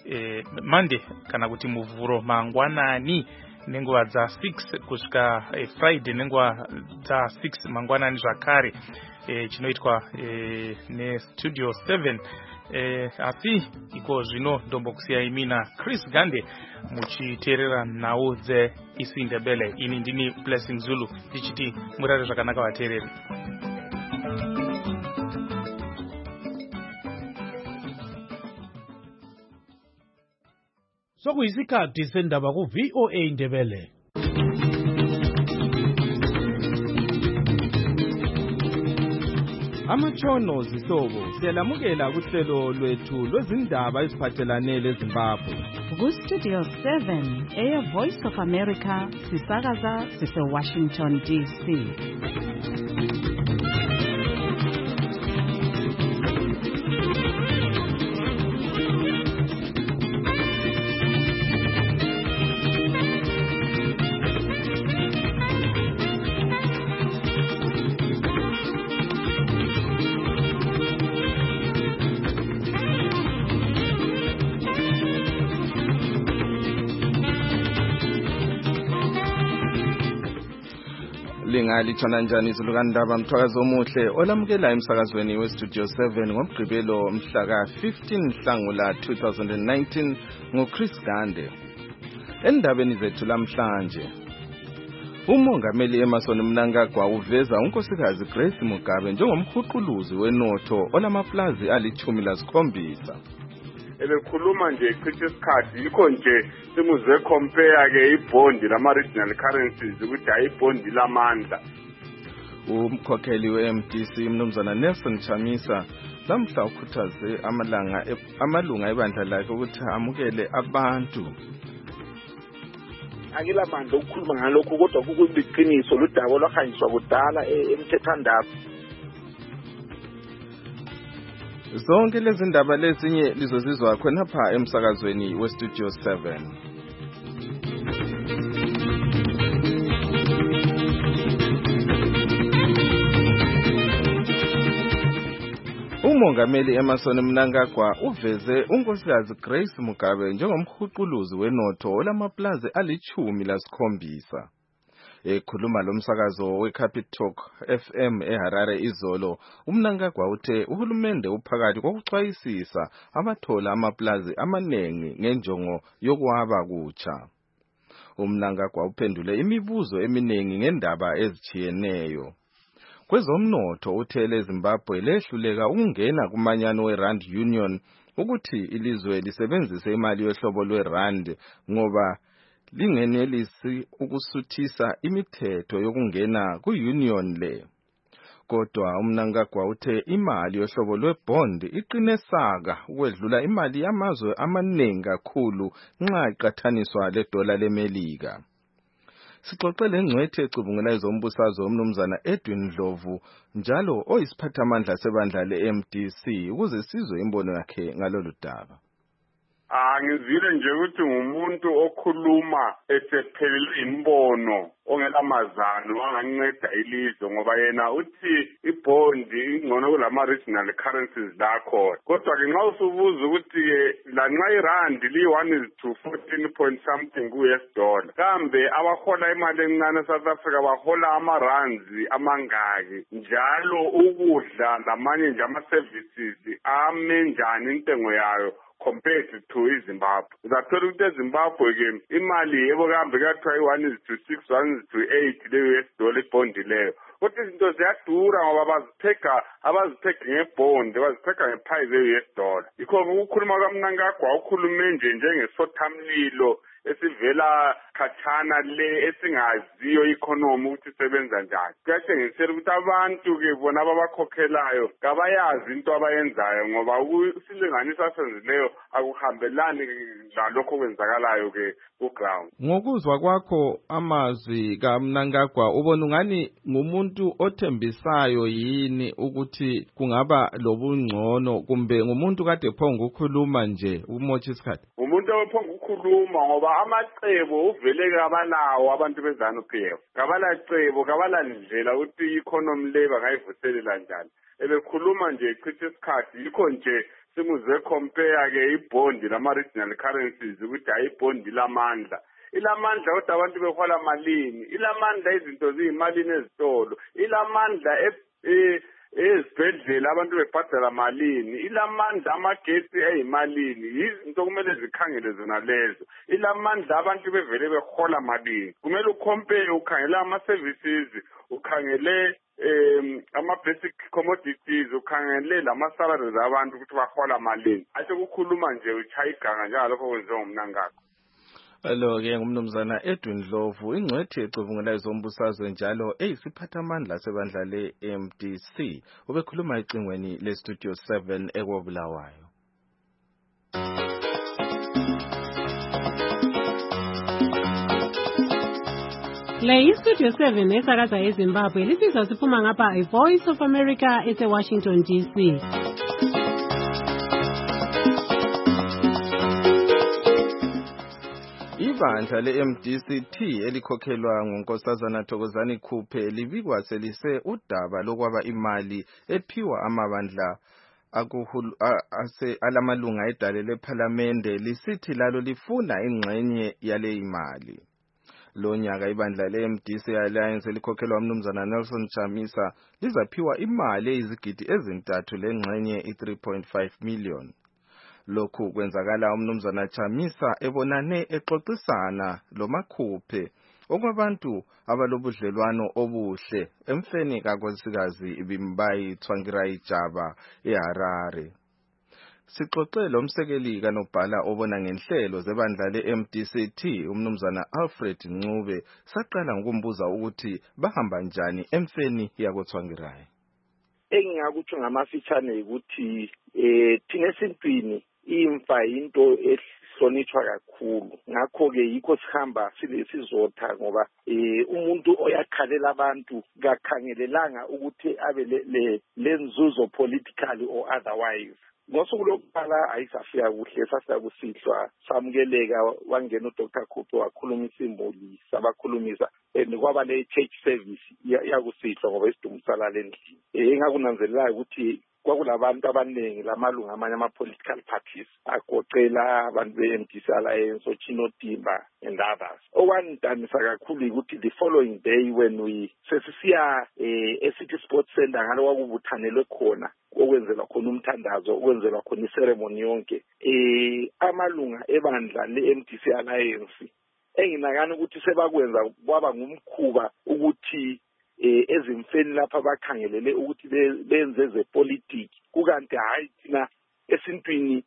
C: eh, Monday kana kuti muvhuro mangwanani nenguva dza six kusvika eh, Friday nenguva dza six mangwanani zvakare eh, chinoitwa eh, nestudio seven. Eh, asi iko zvino ndombokusiyai mina Chris Gande muchiteerera nhau dzeIsiNdebele. Ini ndini Blessing Zulu ndichiti murare zvakanaka vateereri.
M: Sokuyisikhathi sendaba ku V O A Ndebele.
N: Amatshono zihlobo siyalamukela kuhlelo lwethu lwezindaba eziphathelane leZimbabwe.
B: Ku Studio seven, Air Voice of America, sisakaza sise Washington D C.
N: Lingalithona njani izulu kandaba mthwakazi omuhle olamukela emsakazweni weStudio seven ngomgqibelo mhla ka fifteen Nhlangula two thousand nineteen ngoChris Gande. Endabeni zethu lamhlanje, umongameli Emmerson Mnangagwa uveza unkosikazi Grace Mugabe njengomhuquluzi wenotho olamaplazi alichumi lasikhombisa.
O: Ebekhuluma nje ichitha isikhathi yikho nje simuze compare ke ibhondi lama regional currencies ukuthi ayibhondi lamandla.
N: Umkhokheli we-M D C Mnumzana Nelson Chamisa lamhla ukhuthaze amalanga amalunga ebandla lakhe ukuthi amukele abantu.
P: Akilamandla ukukhuluma ngalokho kodwa kukuliqiniso ludaba lwahanjiswa kudala emthethandaba.
N: Zonke lezi ndaba lezinye lizozizwa khona pha emsakazweni weStudio seven. Umongameli Emmerson Mnangagwa uveze unkosikazi Grace Mugabe njengomhuquluzi wenotho olamaplazi alichumi lasikhombisa. Ekhuluma lomsakazo weCapitalk F M eHarare izolo, uMnangagwa uthe uhulumende uphakathi kokuxwayisisa abathola amaplazi amanengi ngenjongo yokwaba kutsha. uMnangagwa uphendule imibuzo eminengi ngendaba ezichiyeneyo. Kwezomnotho uthele Zimbabwe lehluleka ukungena kumanyano weRand Union ukuthi ilizwe lisebenzise imali yohlobo lweRand ngoba lingenelisi ukusuthisa imithetho yokungena ku-union le. Kodwa uMnangagwa uthe imali yohlobo lwebond iqinesaka ukwedlula imali yamazwe amaningi kakhulu nxa iqathaniswa ledola leMelika. Sixoxele ingcwethe ecubungela ezombusazwe uMnumzana Edwin Dlovu njalo oyisiphathamandla sebandla le-M D C ukuze sizwe imbono yakhe ngalolu daba.
O: Angizile nje ukuthi ngumuntu okhuluma esephelele imbono ongelamazano wanganceda ilizwe ngoba yena uthi ibhondi ingcono kulama regional currencies lakho. Kodwa ke nxa usubuza ukuthi lanxa irand li one is to fourteen point something ku U S dollar, kambe abahola imali encane South Africa bahola ama rands amangaki, njalo ukudla lamanye nje ama services ame njani intengo yayo compared to iZimbabwe. Uzathola ukuthi eZimbabwe ke imali yebo kambe kathiwa one is to six, one is to eight le U S dollar ibond leyo. Kodwa izinto ziyadura ngoba bazitheka abazitheka ngebond, bazitheka ngeprice ye-U S dollar. Yikho ukukhuluma kaMnangagwa ukhulume nje njengesothamlilo esivela khatshana le esingaziyo economy ukuthi isebenza njani. Kuyatshengisela ukuthi abantu ke bona ababakhokhelayo kabayazi into abayenzayo ngoba ukusilinganisa senzileyo akuhambelani lalokho kwenzakalayo ke ku ground.
N: Ngokuzwa kwakho amazwi kaMnangagwa ubona ungani ngumuntu othembisayo yini ukuthi kungaba lobungcono kumbe ngumuntu kade phongo ukukhuluma nje umotsha isikhathi?
O: Umuntu ophongo ukukhuluma ngoba amacebo uvele kabalawo abantu bezanu P F. Kabala cebo, kabala ndlela ukuthi i-economy le bangayivuselela njani. Ebekhuluma nje ichitha isikhathi yikho nje simuze compare ke ibond lama regional currencies ukuthi hayi ibond lamandla ilamandla kodwa abantu behola malini ilamandla izinto ziyimalini ezitolo ilamandla ezibhedlela abantu bebhadala malini ilamandla amagetsi eyimalini izinto kumele zikhangele zona lezo ilamandla abantu bevele behola malini kumele ucompare ukhangela ama services ukhangele um ama basic commodities ukhangele lama salaries abantu ukuthi bahola malini ase kukhuluma nje uchaya iganga njalo lokho kwenziwa ngumna ngakho.
N: Alo-ke ngumnumzana Edwin Ndlovu ingcwethi ecubungela izombusazwe njalo eyisiphathamandla sebandla le-M D C ubekhuluma ecingweni le-Studio seven ekwabulawayo.
Q: Le yi-Studio seven esakaza eZimbabwe lisizwa siphuma ngapha i-Voice of America ese-Washington D C.
N: Ibandla le-M D C T elikhokhelwa ngunkosazana Thokozani Khuphe libikwa selise udaba lokwaba imali ephiwa amabandla akuhulu ase alamalunga edale lephalamende lisithi lalo lifuna ingxenye yale imali. Lo nyaka ibandla le-M D C Alliance elikhokhelwa umnumzana Nelson Chamisa lizaphiwa imali eyizigidi ezintathu lengxenye i-three point five million. Lokhu kwenzakala umnumzana Chamisa ebonane exoxisana loMakhuphe okwabantu abalobudlelwano obuhle emfeni kankosikazi Bimbayi Tsvangirai Jaba eHarare. Sixoxele umsekeli kanobhala obona ngenhlelo zebandla le-M D C T umnumzana Alfred Ncube saqala ngokumbuza ukuthi bahamba njani emfeni yakoTsvangirai.
P: Engingakuthi ngamafitshane ukuthi eh thina esintwini imfa into ehlonitshwa kakhulu ngakho ke yikho sihamba silesizotha ngoba eh umuntu oyakhalela abantu kakhangelelanga ukuthi abe le lenzuzo politically or otherwise. Ngosuku lokuqala ayisafika kuhle sasifika kusihlwa samukeleka wangena uDr Khuphe wakhuluma isimboli sabakhulumisa kwaba le church service yakusihlwa ngoba isidumsala lendlini engakunanzelelayo ukuthi kwakulabantu abaningi lamalunga amanye ama-political parties agoqela abantu be-M D C Alliance oChino Dimba and others. Okwangidanisa kakhulu ukuthi the following day when we sesisiya eh, e-City Sports Center ngalo kwakubuthanelwe khona okwenzelwa khona umthandazo okwenzelwa khona iceremony yonke eh amalunga ebandla le-M D C Alliance enginakana ukuthi sebakwenza kwaba ngumkhuba ukuthi eh ezimfeni lapha bakhangelele ukuthi benze zepolitiki kukanti hayi thina esintwini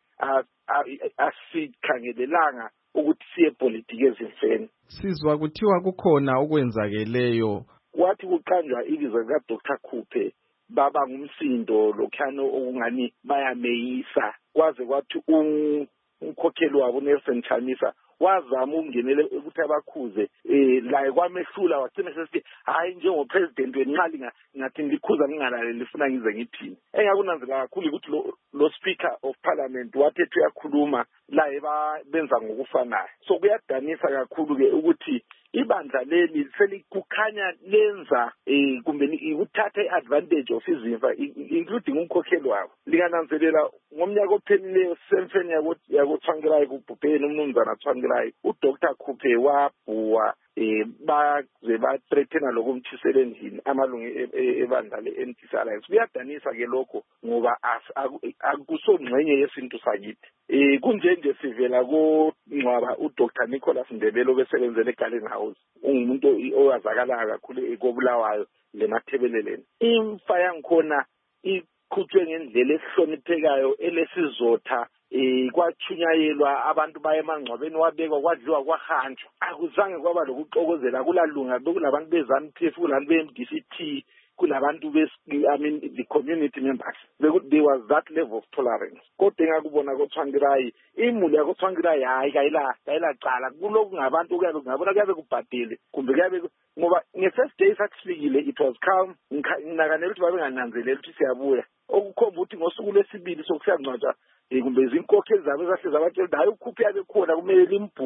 P: asikhangelelanga ukuthi siye politiki ezimfeni.
N: Sizwa kuthiwa kukhona okwenzakeleyo
P: wathi kuqanjwa ibizo lika Doctor Khuphe baba ngumsindo lokhano okungani bayameyisa kwaze kwathi umkhokheli wabo Nelson Chamisa wazama ukungenele ukuthi abakhuze eh la kwamehlula wacina sesithi hayi njengopresident wenqali ngathi ngikhuza ngingalaleli lifuna ngize ngithini. Engakunanzela kakhulu ukuthi lo, lo speaker of parliament wathethe uyakhuluma la eba benza ngokufanayo. So kuyadanisa kakhulu ke ukuthi ibandla leli selikukhanya lenza eh kumbe ukuthatha iadvantage of izimfa including umkhokheli wabo. Lingananzelela ngomnyaka ophelileyo semfeni yako yakoTsvangirai kubhubheni umnumzana Tsvangirai uDr Khuphe wabhuwa eh baze bathreathena lokumthisela endlini amalungu ebandla le-M D C Alliance. Kuyadanisa ke lokho ngoba akusongxenye yesintu sakithi. Eh kunje nje sivela ko Ncwaba uDr Nicholas Ndebele obesebenzele eGarden House ungumuntu owazakala kakhulu ekobulawayo lemathebeleleni. Imfa yangikhona ikhutshwe ngendlela esihloniphekayo elesizotha eh kwachunyayelwa abantu baye emangcwabeni wabekwa kwadliwa kwahanjwa akuzange kwaba lokuxokozela kulalunga bekulabantu bezanu P F kulantu be-M D C T kulabantu bes I mean the community members there was that level of tolerance. Kodwa engakubona koTsvangirai imuli yakoTsvangirai hayi kayila kayila cala kuloku ngabantu kuyabe ngabona kuyabe kubhadele kumbe kuyabe ngoba nge-first day sakufikile it was calm nginakanela ukuthi babe ngananzelela ukuthi siyabuya okukhomba ukuthi ngosuku lwesibili sokusiyangcwatshwa kumbe izinkokheli zabo ezahle zabatshela hayi uKhuphe yabe khona kumele limbhuke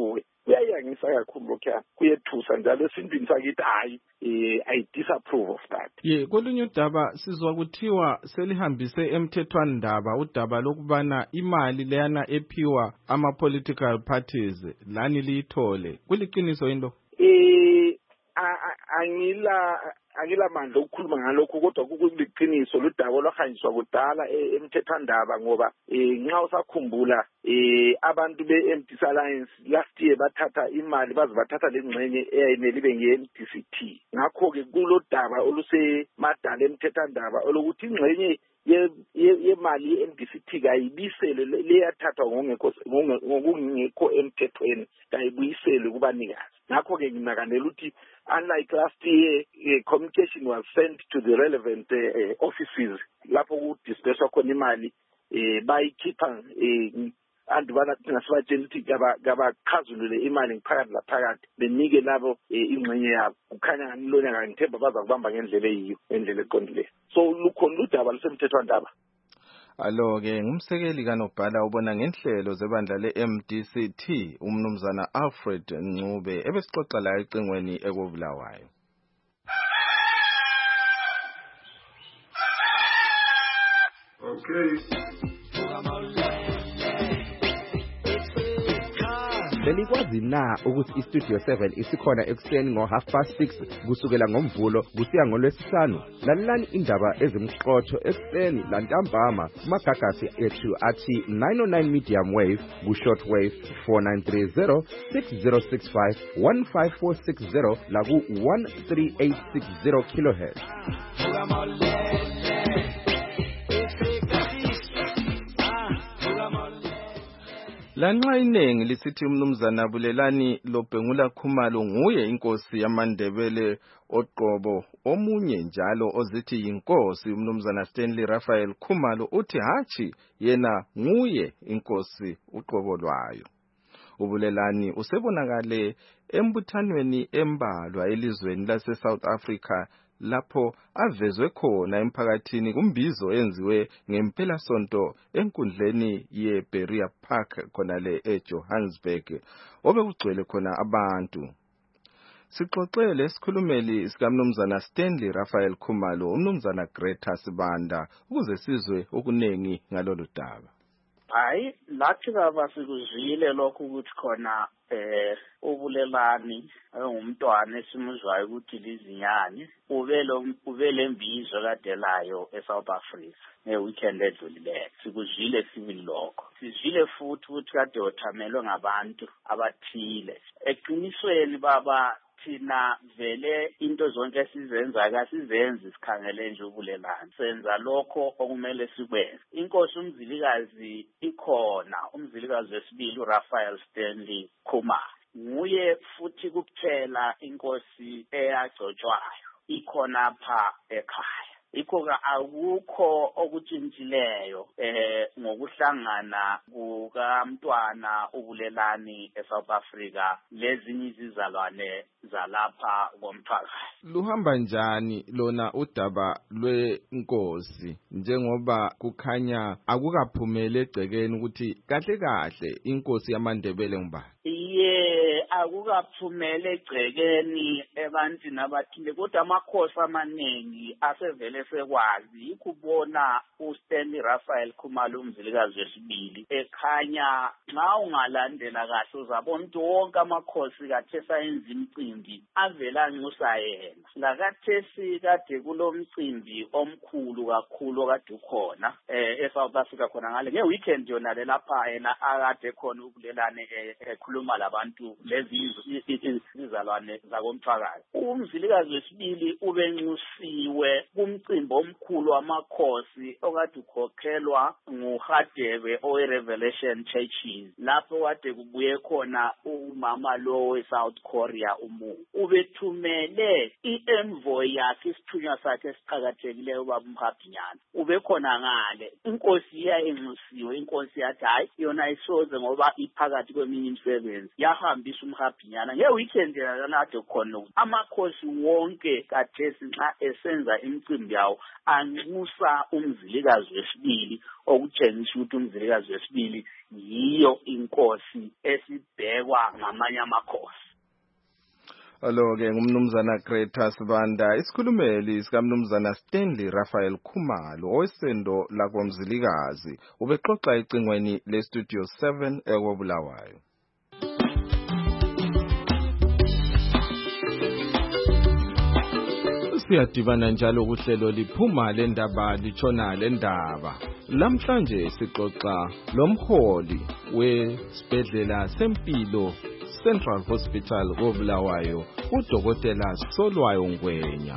P: kuyayangisa kakhulu lokhu kuyethusa njalo esintwini sakithi hayi eh I disapprove of that.
N: Ye kolunye udaba sizwa kuthiwa selihambise emthethwana ndaba udaba lokubana imali leyana ephiwa ama political parties lani liyithole kuliqiniso yini?
P: Eh angila angila mandla ukukhuluma ngalokho kodwa kukuliqiniso ludaba olwahanjiswa kudala emthethwandaba ngoba nxa usakhumbula eh abantu be-M D C Alliance last year bathatha imali baze bathatha lengxenye eyayimele ibe nge-M D C T. Ngakho ke kulodaba olusemadala emthethwandaba olokuthi ingxenye yemali ye-M D C T kayibisele leyathathwa ngokungekho ngokungekho emthethweni kayibuyisele kubanikazi. Ngakho ke nginakanela ukuthi unlike last year uh, communication was sent to the relevant uh, offices lapho ku disperse khona imali eh bayikhipha eh andibana singasibajela ukuthi ngabaqhazulule imali ngiphakathi laphakathi benike labo ingxenye yabo kukhanya ngani lonyaka ngithemba baza kubamba ngendlela eyiyo endlela eqondileyo so lukhona ludaba lusemthethwandaba.
N: Alo-ke ngumsekeli kanobhala ubona ngenhlelo zebandla le-M D C T umnumzana Alfred Ncube ebesixoxa la ecingweni ekubulawayo.
H: Okay.
R: Belikwazi na ukuthi iStudio seven isikhona ekuseni ngo half past six kusukela ngomvulo kusiya ngolwesihlanu lalelani indaba ezimqotho ekuseni lantambama kumagagasi ethu athi nine oh nine medium wave ku short wave four nine three zero six zero six five one five four six zero la ku one three eight six zero kilohertz.
N: Lanxa inengi lisithi umnumzana Bulelani Lobhengula Khumalo nguye inkosi yamaNdebele oqobo omunye njalo ozithi yinkosi umnumzana Stanley Raphael Khumalo uthi hachi yena nguye inkosi uqobo lwayo. uBulelani usebonakale embuthanweni embalwa elizweni lase South Africa lapho avezwe khona emphakathini kumbizo enziwe ngempela sonto enkundleni yeBerea Park khona le eJohannesburg obekugcwele khona abantu. Sixoxele isikhulumeli sikamnumzana Stanley Raphael Khumalo umnumzana Greta Sibanda ukuze sizwe okunengi ngalolu daba.
S: Hayi lathi baba sikuzwile lokho ukuthi khona eh uBulelani engumntwana esimuzwayo ukuthi lizinyane ubele ubele embizo kadelayo eSouth Africa ngeweekend edlulileyo sikuzwile sibili lokho sizwile futhi ukuthi kade othamelwe ngabantu abathile eqinisweni baba thina vele into zonke sizenza kasizenzi sikhangele nje uBulelani senza lokho okumele sikwenze. Inkosi umzilikazi ikhona umzilikazi wesibili uRaphael Stanley Khumalo nguye futhi kuphela inkosi eyagcotshwayo ikhona apha ekhaya. Ikho akukho okutshintshileyo eh ngokuhlangana kukamntwana uBulelani eSouth Africa lezinye izizalwane zalapha komphakathi.
N: Luhamba njani lona udaba lwenkosi njengoba kukhanya akukaphumele egcekeni ukuthi kahle kahle inkosi yamaNdebele ngubani?
S: Iye akukaphumele egcekeni ebantwini abathile kodwa amakhosi amaningi asevele sekwazi ikubona uStanley Raphael Khumalo umzilikazi wesibili ekhanya nxa ungalandela kahle uzabona ukuthi wonke amakhosi kathe sayenza imicimbi avela nxusa yena lakathesi kade kulomcimbi omkhulu kakhulu kade ukhona eh eSouth Africa khona ngale ngeweekend yona le lapha yena akade khona uBulelani ekhuluma labantu lezi izizalwane zakomphakathi. Umzilikazi wesibili ubenxusiwe kumcimbi omkhulu wamakhosi okade ukhokhelwa nguHadebe oweRevelation Churches lapho kade kubuye khona umama lo weSouth Korea umu ubethumele i-envoy yakhe isithunywa sakhe esiqhakathekileyo baba uMhabhinyana ubekhona ngale inkosi iyayenxusiwe inkosi yathi hayi yona isoze ngoba iphakathi kweminye imisebenzi yahambisa uMhabhinyana ngeweekend yakade khona amakhosi wonke kathesi nxa esenza imicimbi yawo anxusa umzilikazi wesibili okutshengisa ukuthi umzilikazi wesibili yiyo inkosi esibhekwa ebekwa ngamanye amakhosi.
N: Alo-ke ngumnumzana Greta Sibanda, isikhulumeli sikamnumzana Stanley Raphael Khumalo owesendo lakwamzilikazi ubexoxa ecingweni le-Studio seven eKobulawayo. Siyadibana njalo kuhlelo liphuma lendaba litshona lendaba. Lamhlanje sixoxa lomholi wesibhedlela sempilo Central Hospital Kobulawayo uDokotela Solwayo Ngwenya.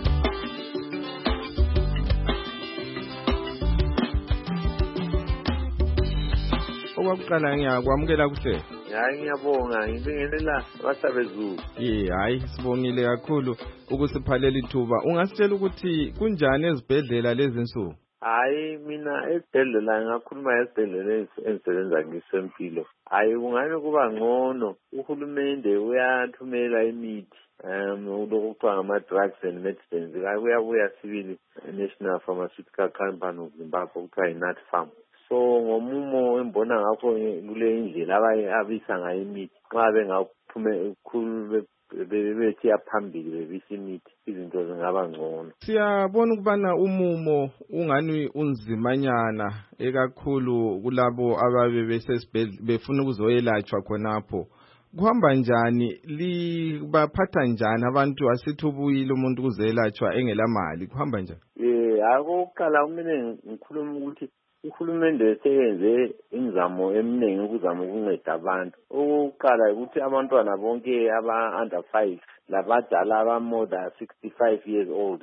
N: Owakuqala ngiyakwamukela kuhle.
T: Hayi ngiyabonga ngibingelela abasabezulu.
N: Eh hayi sibongile kakhulu ukusiphalela ithuba. Ungasitshela ukuthi kunjani ezibhedlela lezi insuku?
T: Hayi mina esibhedlela ngakhuluma esibhedlela engisebenza ngisempilo. Hayi kungani kuba ngcono uhulumende uyathumela imithi um lokuthiwa ngama-drugs and medicines kuyabuya sibili National Pharmaceutical Company of Zimbabwe okuthiwa yi-NatFarm. So ngomumo embona ngakho kule indlela abisa ngayo imithi nxa bengaphume bethi yaphambili bebisa imithi izinto zingaba ngcono.
N: Siyabona ukubana umumo ungani unzimanyana ekakhulu kulabo ababe besesibhedlela befuna ukuzoyelatshwa khonapho. Kuhamba njani libaphatha njani abantu asithi ubuyile umuntu kuzelatshwa engelamali kuhamba njani?
T: Eh akokuqala kumele ngikhuluma ukuthi uhulumende seyenze imizamo eminingi ukuzama ukunceda abantu. Okokuqala ukuthi abantwana bonke aba under five labadala aba more than sixty-five years old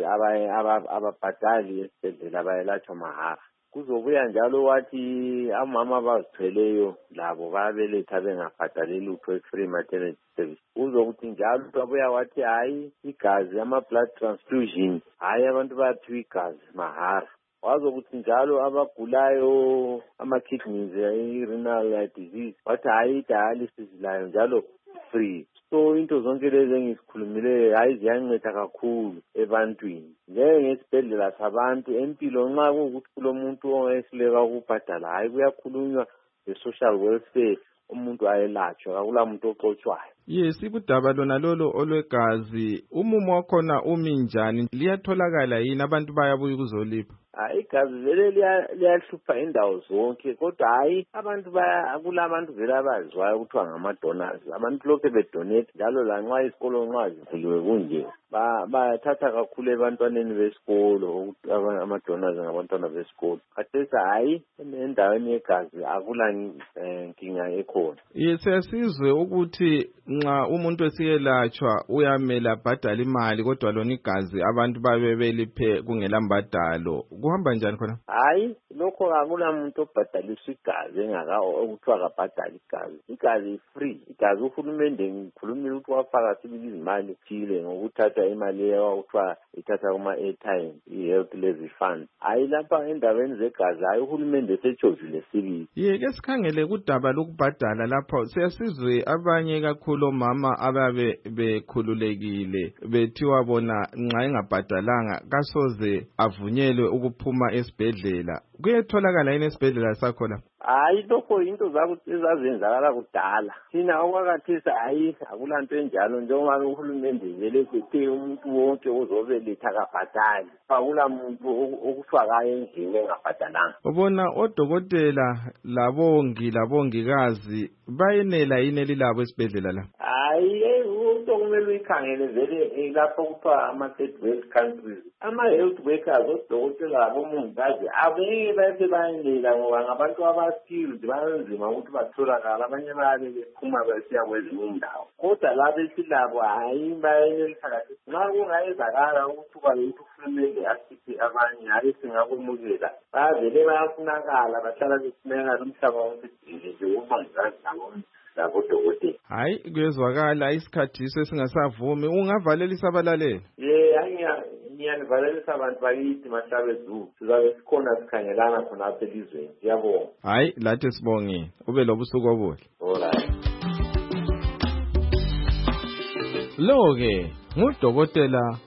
T: ababhadali esibhedlela bayelatshwa mahara. Kuzobuya njalo wathi amama abazithweleyo labo babeletha bengabhadali lutho free maternity service. Uzokuthi njalo babuya wathi hayi igazi ama blood transfusion hayi abantu bayaphiwa igazi mahara. Wazokuthi njalo abagulayo ama-kidneys i-renal disease wathi hayi dialysis layo njalo free. So into zonke lezi engisikhulumileyo hayi ziyanceda kakhulu ebantwini. Njengesibhedlela sabantu empilo nxa kuwukuthi kulomuntu ongehluleka ukubhadala hayi kuyakhulunywa nge-social welfare umuntu ayelatshwa akula muntu oxotshwayo.
N: Yes, ikudaba lona lolo olwegazi umumo wakhona umi njani liyatholakala yini abantu bayabuya ukuzolipha?
T: Hayi igazi vele liyahlupha indawo zonke kodwa hayi abantu baya kulabantu vele abazwayo ukuthiwa ngama-donors abantu lokhu bedonate njalo lanxa isikolo nxa zivuliwe kunje bayathatha kakhulu ebantwaneni besikolo ama-donors ngabantwana besikolo. Khathesi hayi endaweni yegazi akula nkinga ekhona.
N: Yes, siyasizwe ukuthi nxa umuntu esiyelatshwa uyamela abhadala imali kodwa lona igazi abantu babe beliphe kungela mbadalo. Kuhamba njani khona?
T: Hayi lokho akula muntu obhadaliswa igazi engaka okuthiwa kabhadali igazi. Igazi free. Igazi uhulumende ngikhulumile ukuthi wafaka sibili izimali thile ngokuthatha imali yakuthiwa ithatha kuma airtime i-health levy fund. Hayi lapha endaweni zegazi hayi uhulumende setshozile sibili.
N: Yeke sikhangele kudaba lokubhadala lapha siyasizwe abanye kakhulu omama ababe bekhululekile bethiwa bona nxa engabhadalanga kasoze avunyelwe ukuphuma esibhedlela. Kuyetholakala yini esibhedlela sakhona?
T: Hayi lokho into ezazenzakala kudala. Thina okwakathisa hayi akulanto enjalo njengoba uhulumende vele sethe umuntu wonke ozobeletha kabhadali. Akula muntu okufakayo endlini engabhadalanga.
N: Ubona odokotela labongi labongikazi bayenela yini elilabo esibhedlela la?
T: Hayi into kumele uyikhangele vele lapho kuthiwa ama-third world countries. Ama-health workers odokotela labomongikazi abeke bese bayenela ngoba ngabantu aba-skilled banzima ukuthi batholakala abanye bayabe bephuma besiya kwezinye indawo. Kodwa labo esilabo hayi bayenelisa kahle. Nxa kungayenzakala ukuthi uba ukuthi uhulumende asiphe abanye hayi singakumukela. Bavele bayafunakala bahlala befunakala umhlaba wonke nje umongikazi labodokotela.
N: Hayi kuyezwakala isikhathi esingasavumi ungavalelisa abalaleli.
T: Yeah hayi ngiyanivalelisa abantu bakithi Mahlabezulu sizabe sikhona sikhangelana khona apha elizweni. Ngiyabonga.
N: Hayi lathi sibongile ube lobusuku obuhle.
T: Alright.
N: Lo ke ngudokotela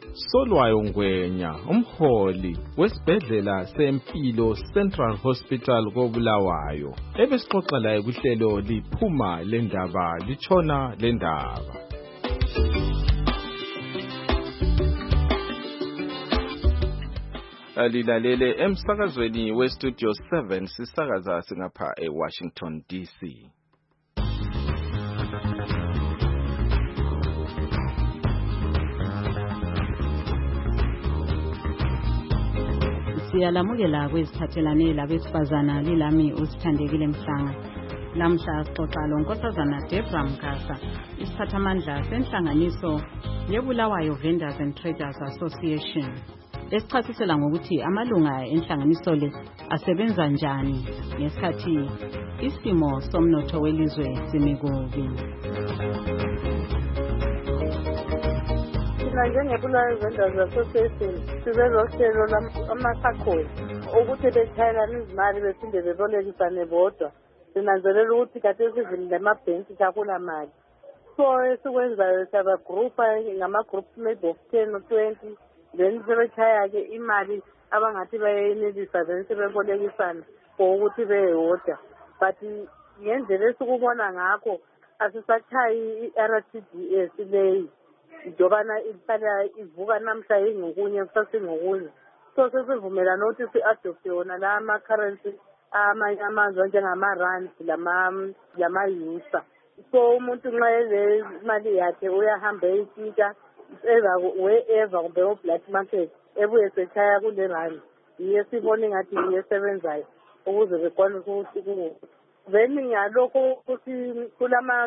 N: Solwayo Ngwenya, umholi wesibhedlela sempilo Central Hospital koBulawayo, ebesixoxa laye kuhlelo liphuma lendaba litshona lendaba. Lilalele emsakazweni we Studio seven sisakaza singapha eWashington D C.
Q: Siyalamukela kwezithathelane labesifazana lilami usithandekile Mhlanga. Lamhla sixoxa lonkosazana Debra Mkasa, isiphathamandla senhlanganiso yeBulawayo Vendors and Traders Association. Esichasisela ngokuthi amalunga enhlanganiso le asebenza njani ngesikhathi isimo somnotho welizwe simikubi.
U: Thina njengeBulawayo Vendors Association sibezohlelo lamasakholi ukuthi betshayelana izimali bephinde bebolekisane bodwa. Sinanzelela ukuthi kade sizini lemabhenki kakula mali. So esikwenzayo siyabagrupa ngama-groups maybe of ten or twenty. Then sebechaya-ke imali abangathi bayenelisa then sebebolekisana for ukuthi beyoda. But ngendlela esikubona ngakho asisachayi i-R T G S leyi njobana ihlala ivuka namhla ingokunye kusasa ngokunye. So sesivumelana ukuthi si-adopte yona la ama-currency amanye amazwe njengama-rand lama-yusa. So umuntu nxa ele imali yakhe uyahamba eyitshintsha wherever kumbe o-black market ebuye sechaya kule rand. Yiyo sibona ngathi yiyo esebenzayo ukuze bekwanise ukuthi kungu. Then ngalokho ukuthi kulama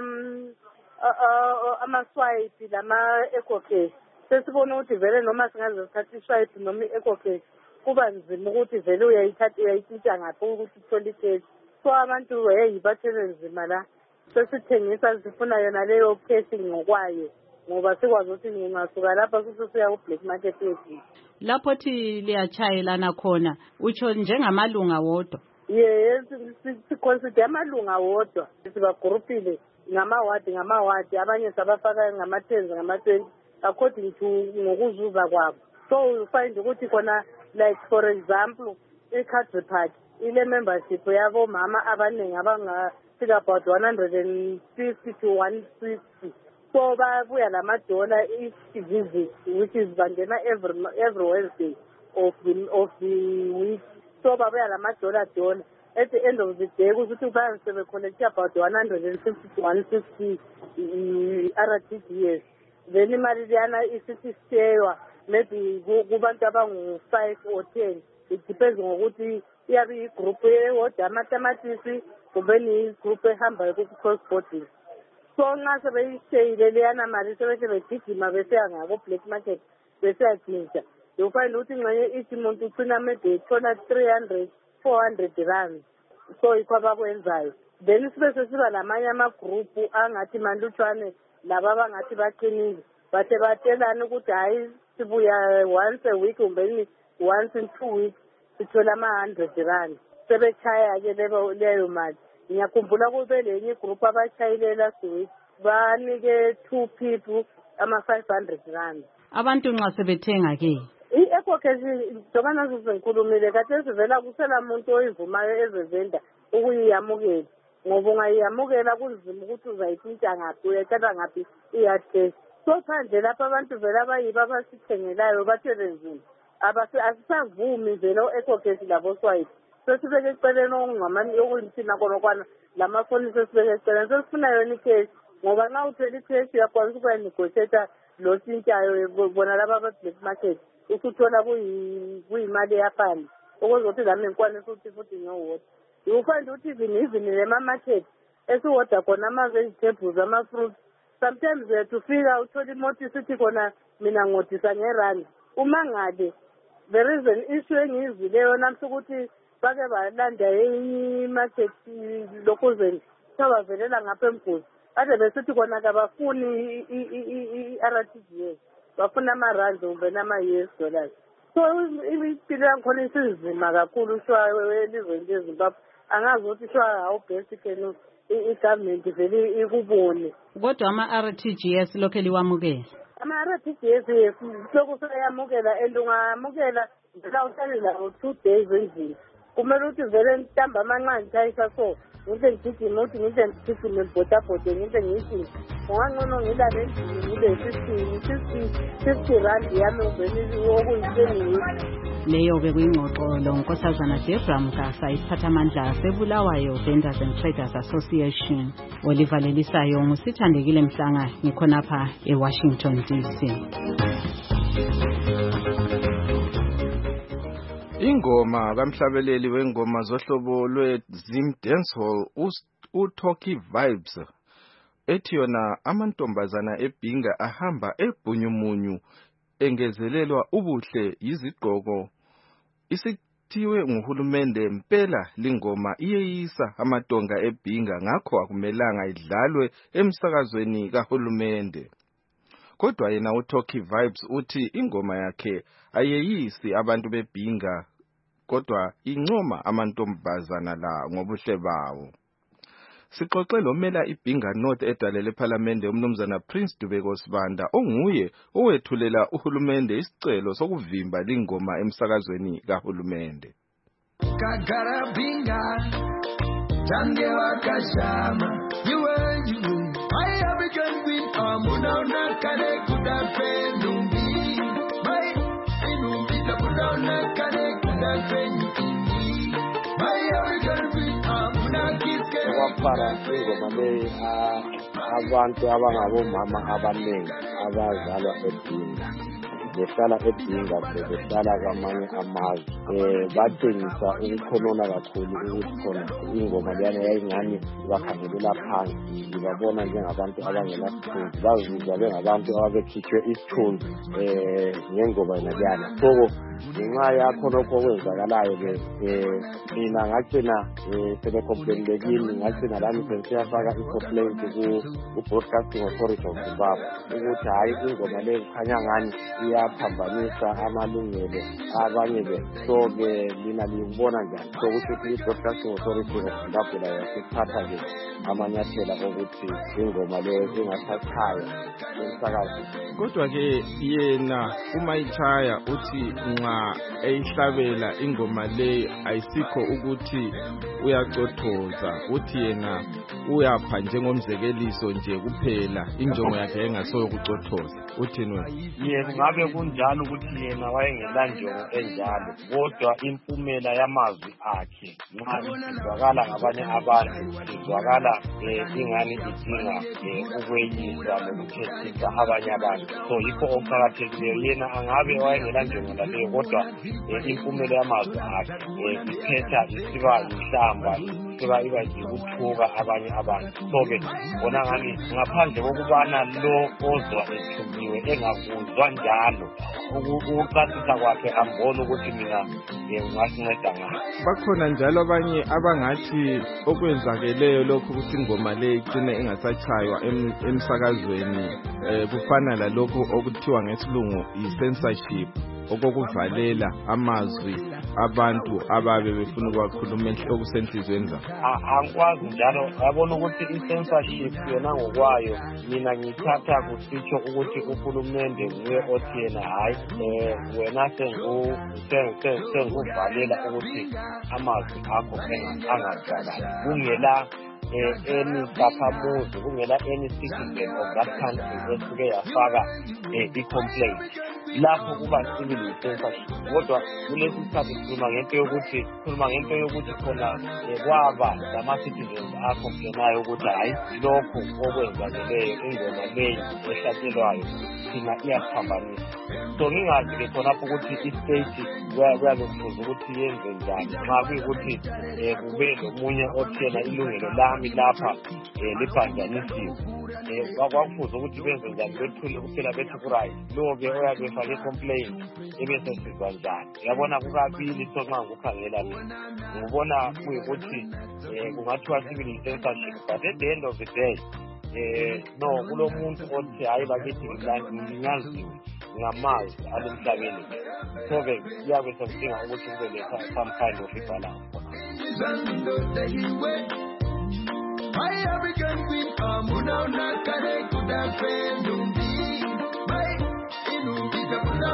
U: ama-swipe lama-eco-cash sesibona ukuthi vele noma singaze sithatha i-swipe noma i-eco-cash kuba nzima ukuthi vele uyayithatha uyayitshintsha ngaphi ukuthi uthole i-cash. So abantu hey bathele nzima la sesithengisa sifuna yona leyo cash ngokwayo ngoba sikwazi ukuthi ngingasuka lapha sisuya ku-black market yethu.
Q: Lapho thi liyachayelana khona utsho njengamalunga wodwa?
U: Yes, siconsider amalunga wodwa sibagrupile ngamawadi ngamawadi abanye sabafaka ngama-ten ngama-twenty according to ngokuzuza kwabo. So you find ukuthi khona like for example i-Country Park ile membership yabo mama abaningi abangafika about one hundred fifty to one fifty. So babuya lamadola each visit which is bangena every every Wednesday of the of the week. So babuya lamadola dola at the end of the day ukuthi bayabe collect about one hundred fifty to one fifty R T G S. Then imali liyana isithi staywa maybe kubantu abangu five or ten. It depends ngokuthi iyabe igroup eyodwa amatamatisi kumbe ni igroup ehamba ku-cross border. So nxa sebeyisheyile leyana mali sebese begijima beseya ngako black market beseyajintsha. You find ukuthi ngxenye ithi umuntu ucina maybe ethola three hundred four hundred rand. So ikho abakwenzayo. Then sibe sesiba lamanye amagroup angathi mandutshwane laba abangathi baqinile. Bathe batshelana ukuthi hayi sibuya once a week kumbe once in two weeks sithola ama one hundred rand. Sebechaya-ke leyo mali. Ngiyakhumbula kube lenye group abachayilela siwe banike two people ama five hundred rand.
Q: Abantu nxa sebethenga ke
U: i-eco-cash njengoba nazo sengikhulumile kade sivela kusela muntu oyivumayo ezevenda ukuyiyamukela ngoba ungayiyamukela kunzima ukuthi uzayitshintsha ngaphi uyathatha ngaphi i-hard cash. So phandle lapha abantu vele abayibo abasithengelayo bathele nzima asisavumi vele o-eco-cash labo swipe. Sesibeke eceleni okungamani okuyimthina konokwana lamafoni sesibeke eceleni sesifuna yona i-cash ngoba nxa uthela i-cash uyakwanisa ukuyanegotiata lo tshintshayo bona laba aba-black market usuthola kuyimali eyafana okuzokuthi lami ngikwanisa ukuthi futhi ngiyowodwa. You find ukuthi even even lema-market esiwodwa khona ama-vegetables ama-fruits sometimes uyatufika uthole imoti isithi khona mina ngodisa ngerandi uma ngabe the reason issue engiyizileyo namhla ukuthi bake balanda enye imarket lokhuzeni sabavelela ngapha emgozi ade besithi khona kabafuni i-R T G S bafuna ama-rand kumbe nama-U S dollars. So impilo yakhona isinzima kakhulu shwa elizweni leZimbabwe angazi ukuthi shwa how basically i-government vele ikubone.
Q: Kodwa ama-R T G S lokho liwamukela
U: ama-refugees sokusayamukela and ungamukela vela uhlale lawo two days endlini kumele ukuthi vele ntambama nxa ngitshayisa so ngize ngigijime ukuthi ngize ngigijime ngibhodabhode ngize ngithi ungangcono ngilale endlini ngibe fifty rand yami uvele okuyiteni.
B: Leyo bekuyingxoxo lo Nkosazana Debra Mgasa isiphathamandla sebulawayo Vendors and Traders Association. Oliver Lelisayo ngusithandekile Mhlanga ngikhonapha eWashington D C.
N: Ingoma kamhlabeleli wengoma zohlobo lwe-Zim Dancehall uTalkie Vibes ethi yona amantombazana eBhinga ahamba ebhunyumunyu engezelelwa ubuhle izigqoko isithiwe nguhulumende mpela lingoma iyeyisa amadonga eBhinga ngakho akumelanga idlalwe emsakazweni kahulumende. Kodwa yena uTalkie Vibes uthi ingoma yakhe ayeyisi abantu beBhinga kodwa incoma amantombazana la ngobuhle bawo. Sixoxe lo mela iBhinga North edalele eParliament umnumzana Prince Dubeko Sibanda onguye owethulela uhulumende isicelo sokuvimba lingoma emsakazweni kahulumende.
H: Kagara Bhinga Jange wakashama Yiwe yiwe I have begun with Amuna unakane kudape Numbi Mai Inumbi Tabuna unakane kudape Numbi Mai have begun with Amuna Kiske
D: Wapara ingoma le abantu abangabomama abanengi abazalwa eBhinga behlala eBhinga behlala kwamanye amazwe batshengisa ukukhonona kakhulu ukuthi khona ingoma leyana yayingani bakhangelela phansi babona njengabantu abangela sithunzi bazizwa bengabantu ababekhitshwe isithunzi ngengoma leyana. Soko ngenxa yakho lokho okwenzakalayo ke mina ngagcina sebekomplelekile ngagcina lami sengiyafaka i-complaint ku-Broadcasting Authority of Zimbabwe ukuthi hayi ingoma le kukhanya ngani iyaphambanisa amalungelo abanye ke. So ke mina ngibona njani sokuthi i-Broadcasting Authority of Zimbabwe la yasithatha ke amanyathela ukuthi ingoma le ingathathaya emsakazweni.
N: Kodwa ke yena uma ichaya uthi nxa eyihlabela ingoma le ayisikho ukuthi uyacothoza uthi yena uyapha njengomzekeliso nje kuphela injongo yakhe engasoyo kucothoza. Uthini wena?
D: Yebo ngabe kunjalo ukuthi yena wayengela njongo enjalo kodwa impumela yamazwi akhe nxa izwakala ngabanye abantu izwakala ingani idinga ukweyisa nokukhethisa abanye abantu. So yikho okuqakathekileyo yena angabe wayengela njongo laleyo kodwa impumela yamazwi akhe iphetha isiba inhlamba isiba iba yikuthuka abanye abantu. So ke bona ngani ngaphandle kokubana lo ozwa ethukiwe engakuzwa njalo ukuqasisa kwakhe ambona ukuthi mina ngasinceda ngayo.
N: Bakhona njalo abanye abangathi okwenzakeleyo lokho ukuthi ingoma le igcine engasachaywa emsakazweni kufana lalokho okuthiwa ngesilungu i-censorship okokuvalela amazwi abantu ababe befuna ukwakhuluma enhloko senhlizweni zabo.
D: Angikwazi njalo yabona ukuthi i-censorship yona ngokwayo mina ngithatha kusitsho ukuthi uhulumende nguye othi yena hayi wena senguvalela ukuthi amazwi akho angazwakali kungela any sakhamuzi kungela any citizen of that country esuke yafaka i-complaint lapho kuba civil censorship. Kodwa kulesi sikhathi sikhuluma ngento yokuthi sikhuluma ngento yokuthi khona kwaba lama-citizens acomplainayo ukuthi hayi lokho okwenzakeleyo ingoma leyi ehlatshelwayo thina iyasiphambanisa. So ngingazi-ke khonapho ukuthi i-state kuyabe kufuze ukuthi yenze njani nxa kuyikuthi kube nomunye othena ilungelo lami lapha libhanjanisiwe kwakufuze ukuthi benze njani bethule kuphela bethi kuright lo-ke oyabe efake i-complaint ebese sizwa njani. Yabona kukabili so nxa ngukhangela mina ngibona kuyikuthi kungathiwa civil censorship but at the end of the day no kulo muntu othi hayi bakithi ngingaziwe ngamazwi alumhlabeni. So-ke kuyabe sekudinga ukuthi kube le-some kind of ibalance.
H: I have begun with Amuna unakane kudape Numbi Mai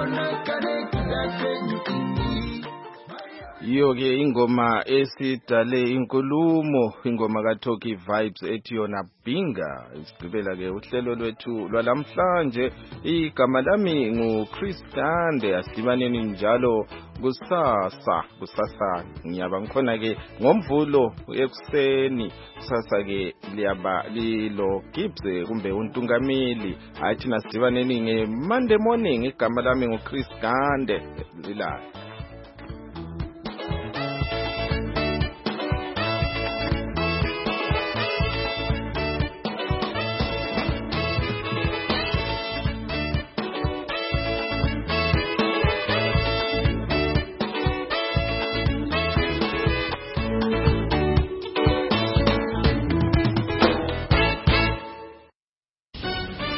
N: Iyo-ke ingoma esidale inkulumo, ingoma kaToki Vibes ethi yona Binga. Isigqibela-ke uhlelo lwethu lwalamhlanje. Igama lami nguChris Kande. Asidibaneni njalo kusasa. Kusasa ngiyaba ngikhona-ke ngomvulo ekuseni. Kusasa-ke liyaba lilo Gibbs kumbe untungameli. Hayi thina sidibaneni nge Monday morning. Igama lami nguChris Kande. Lilala.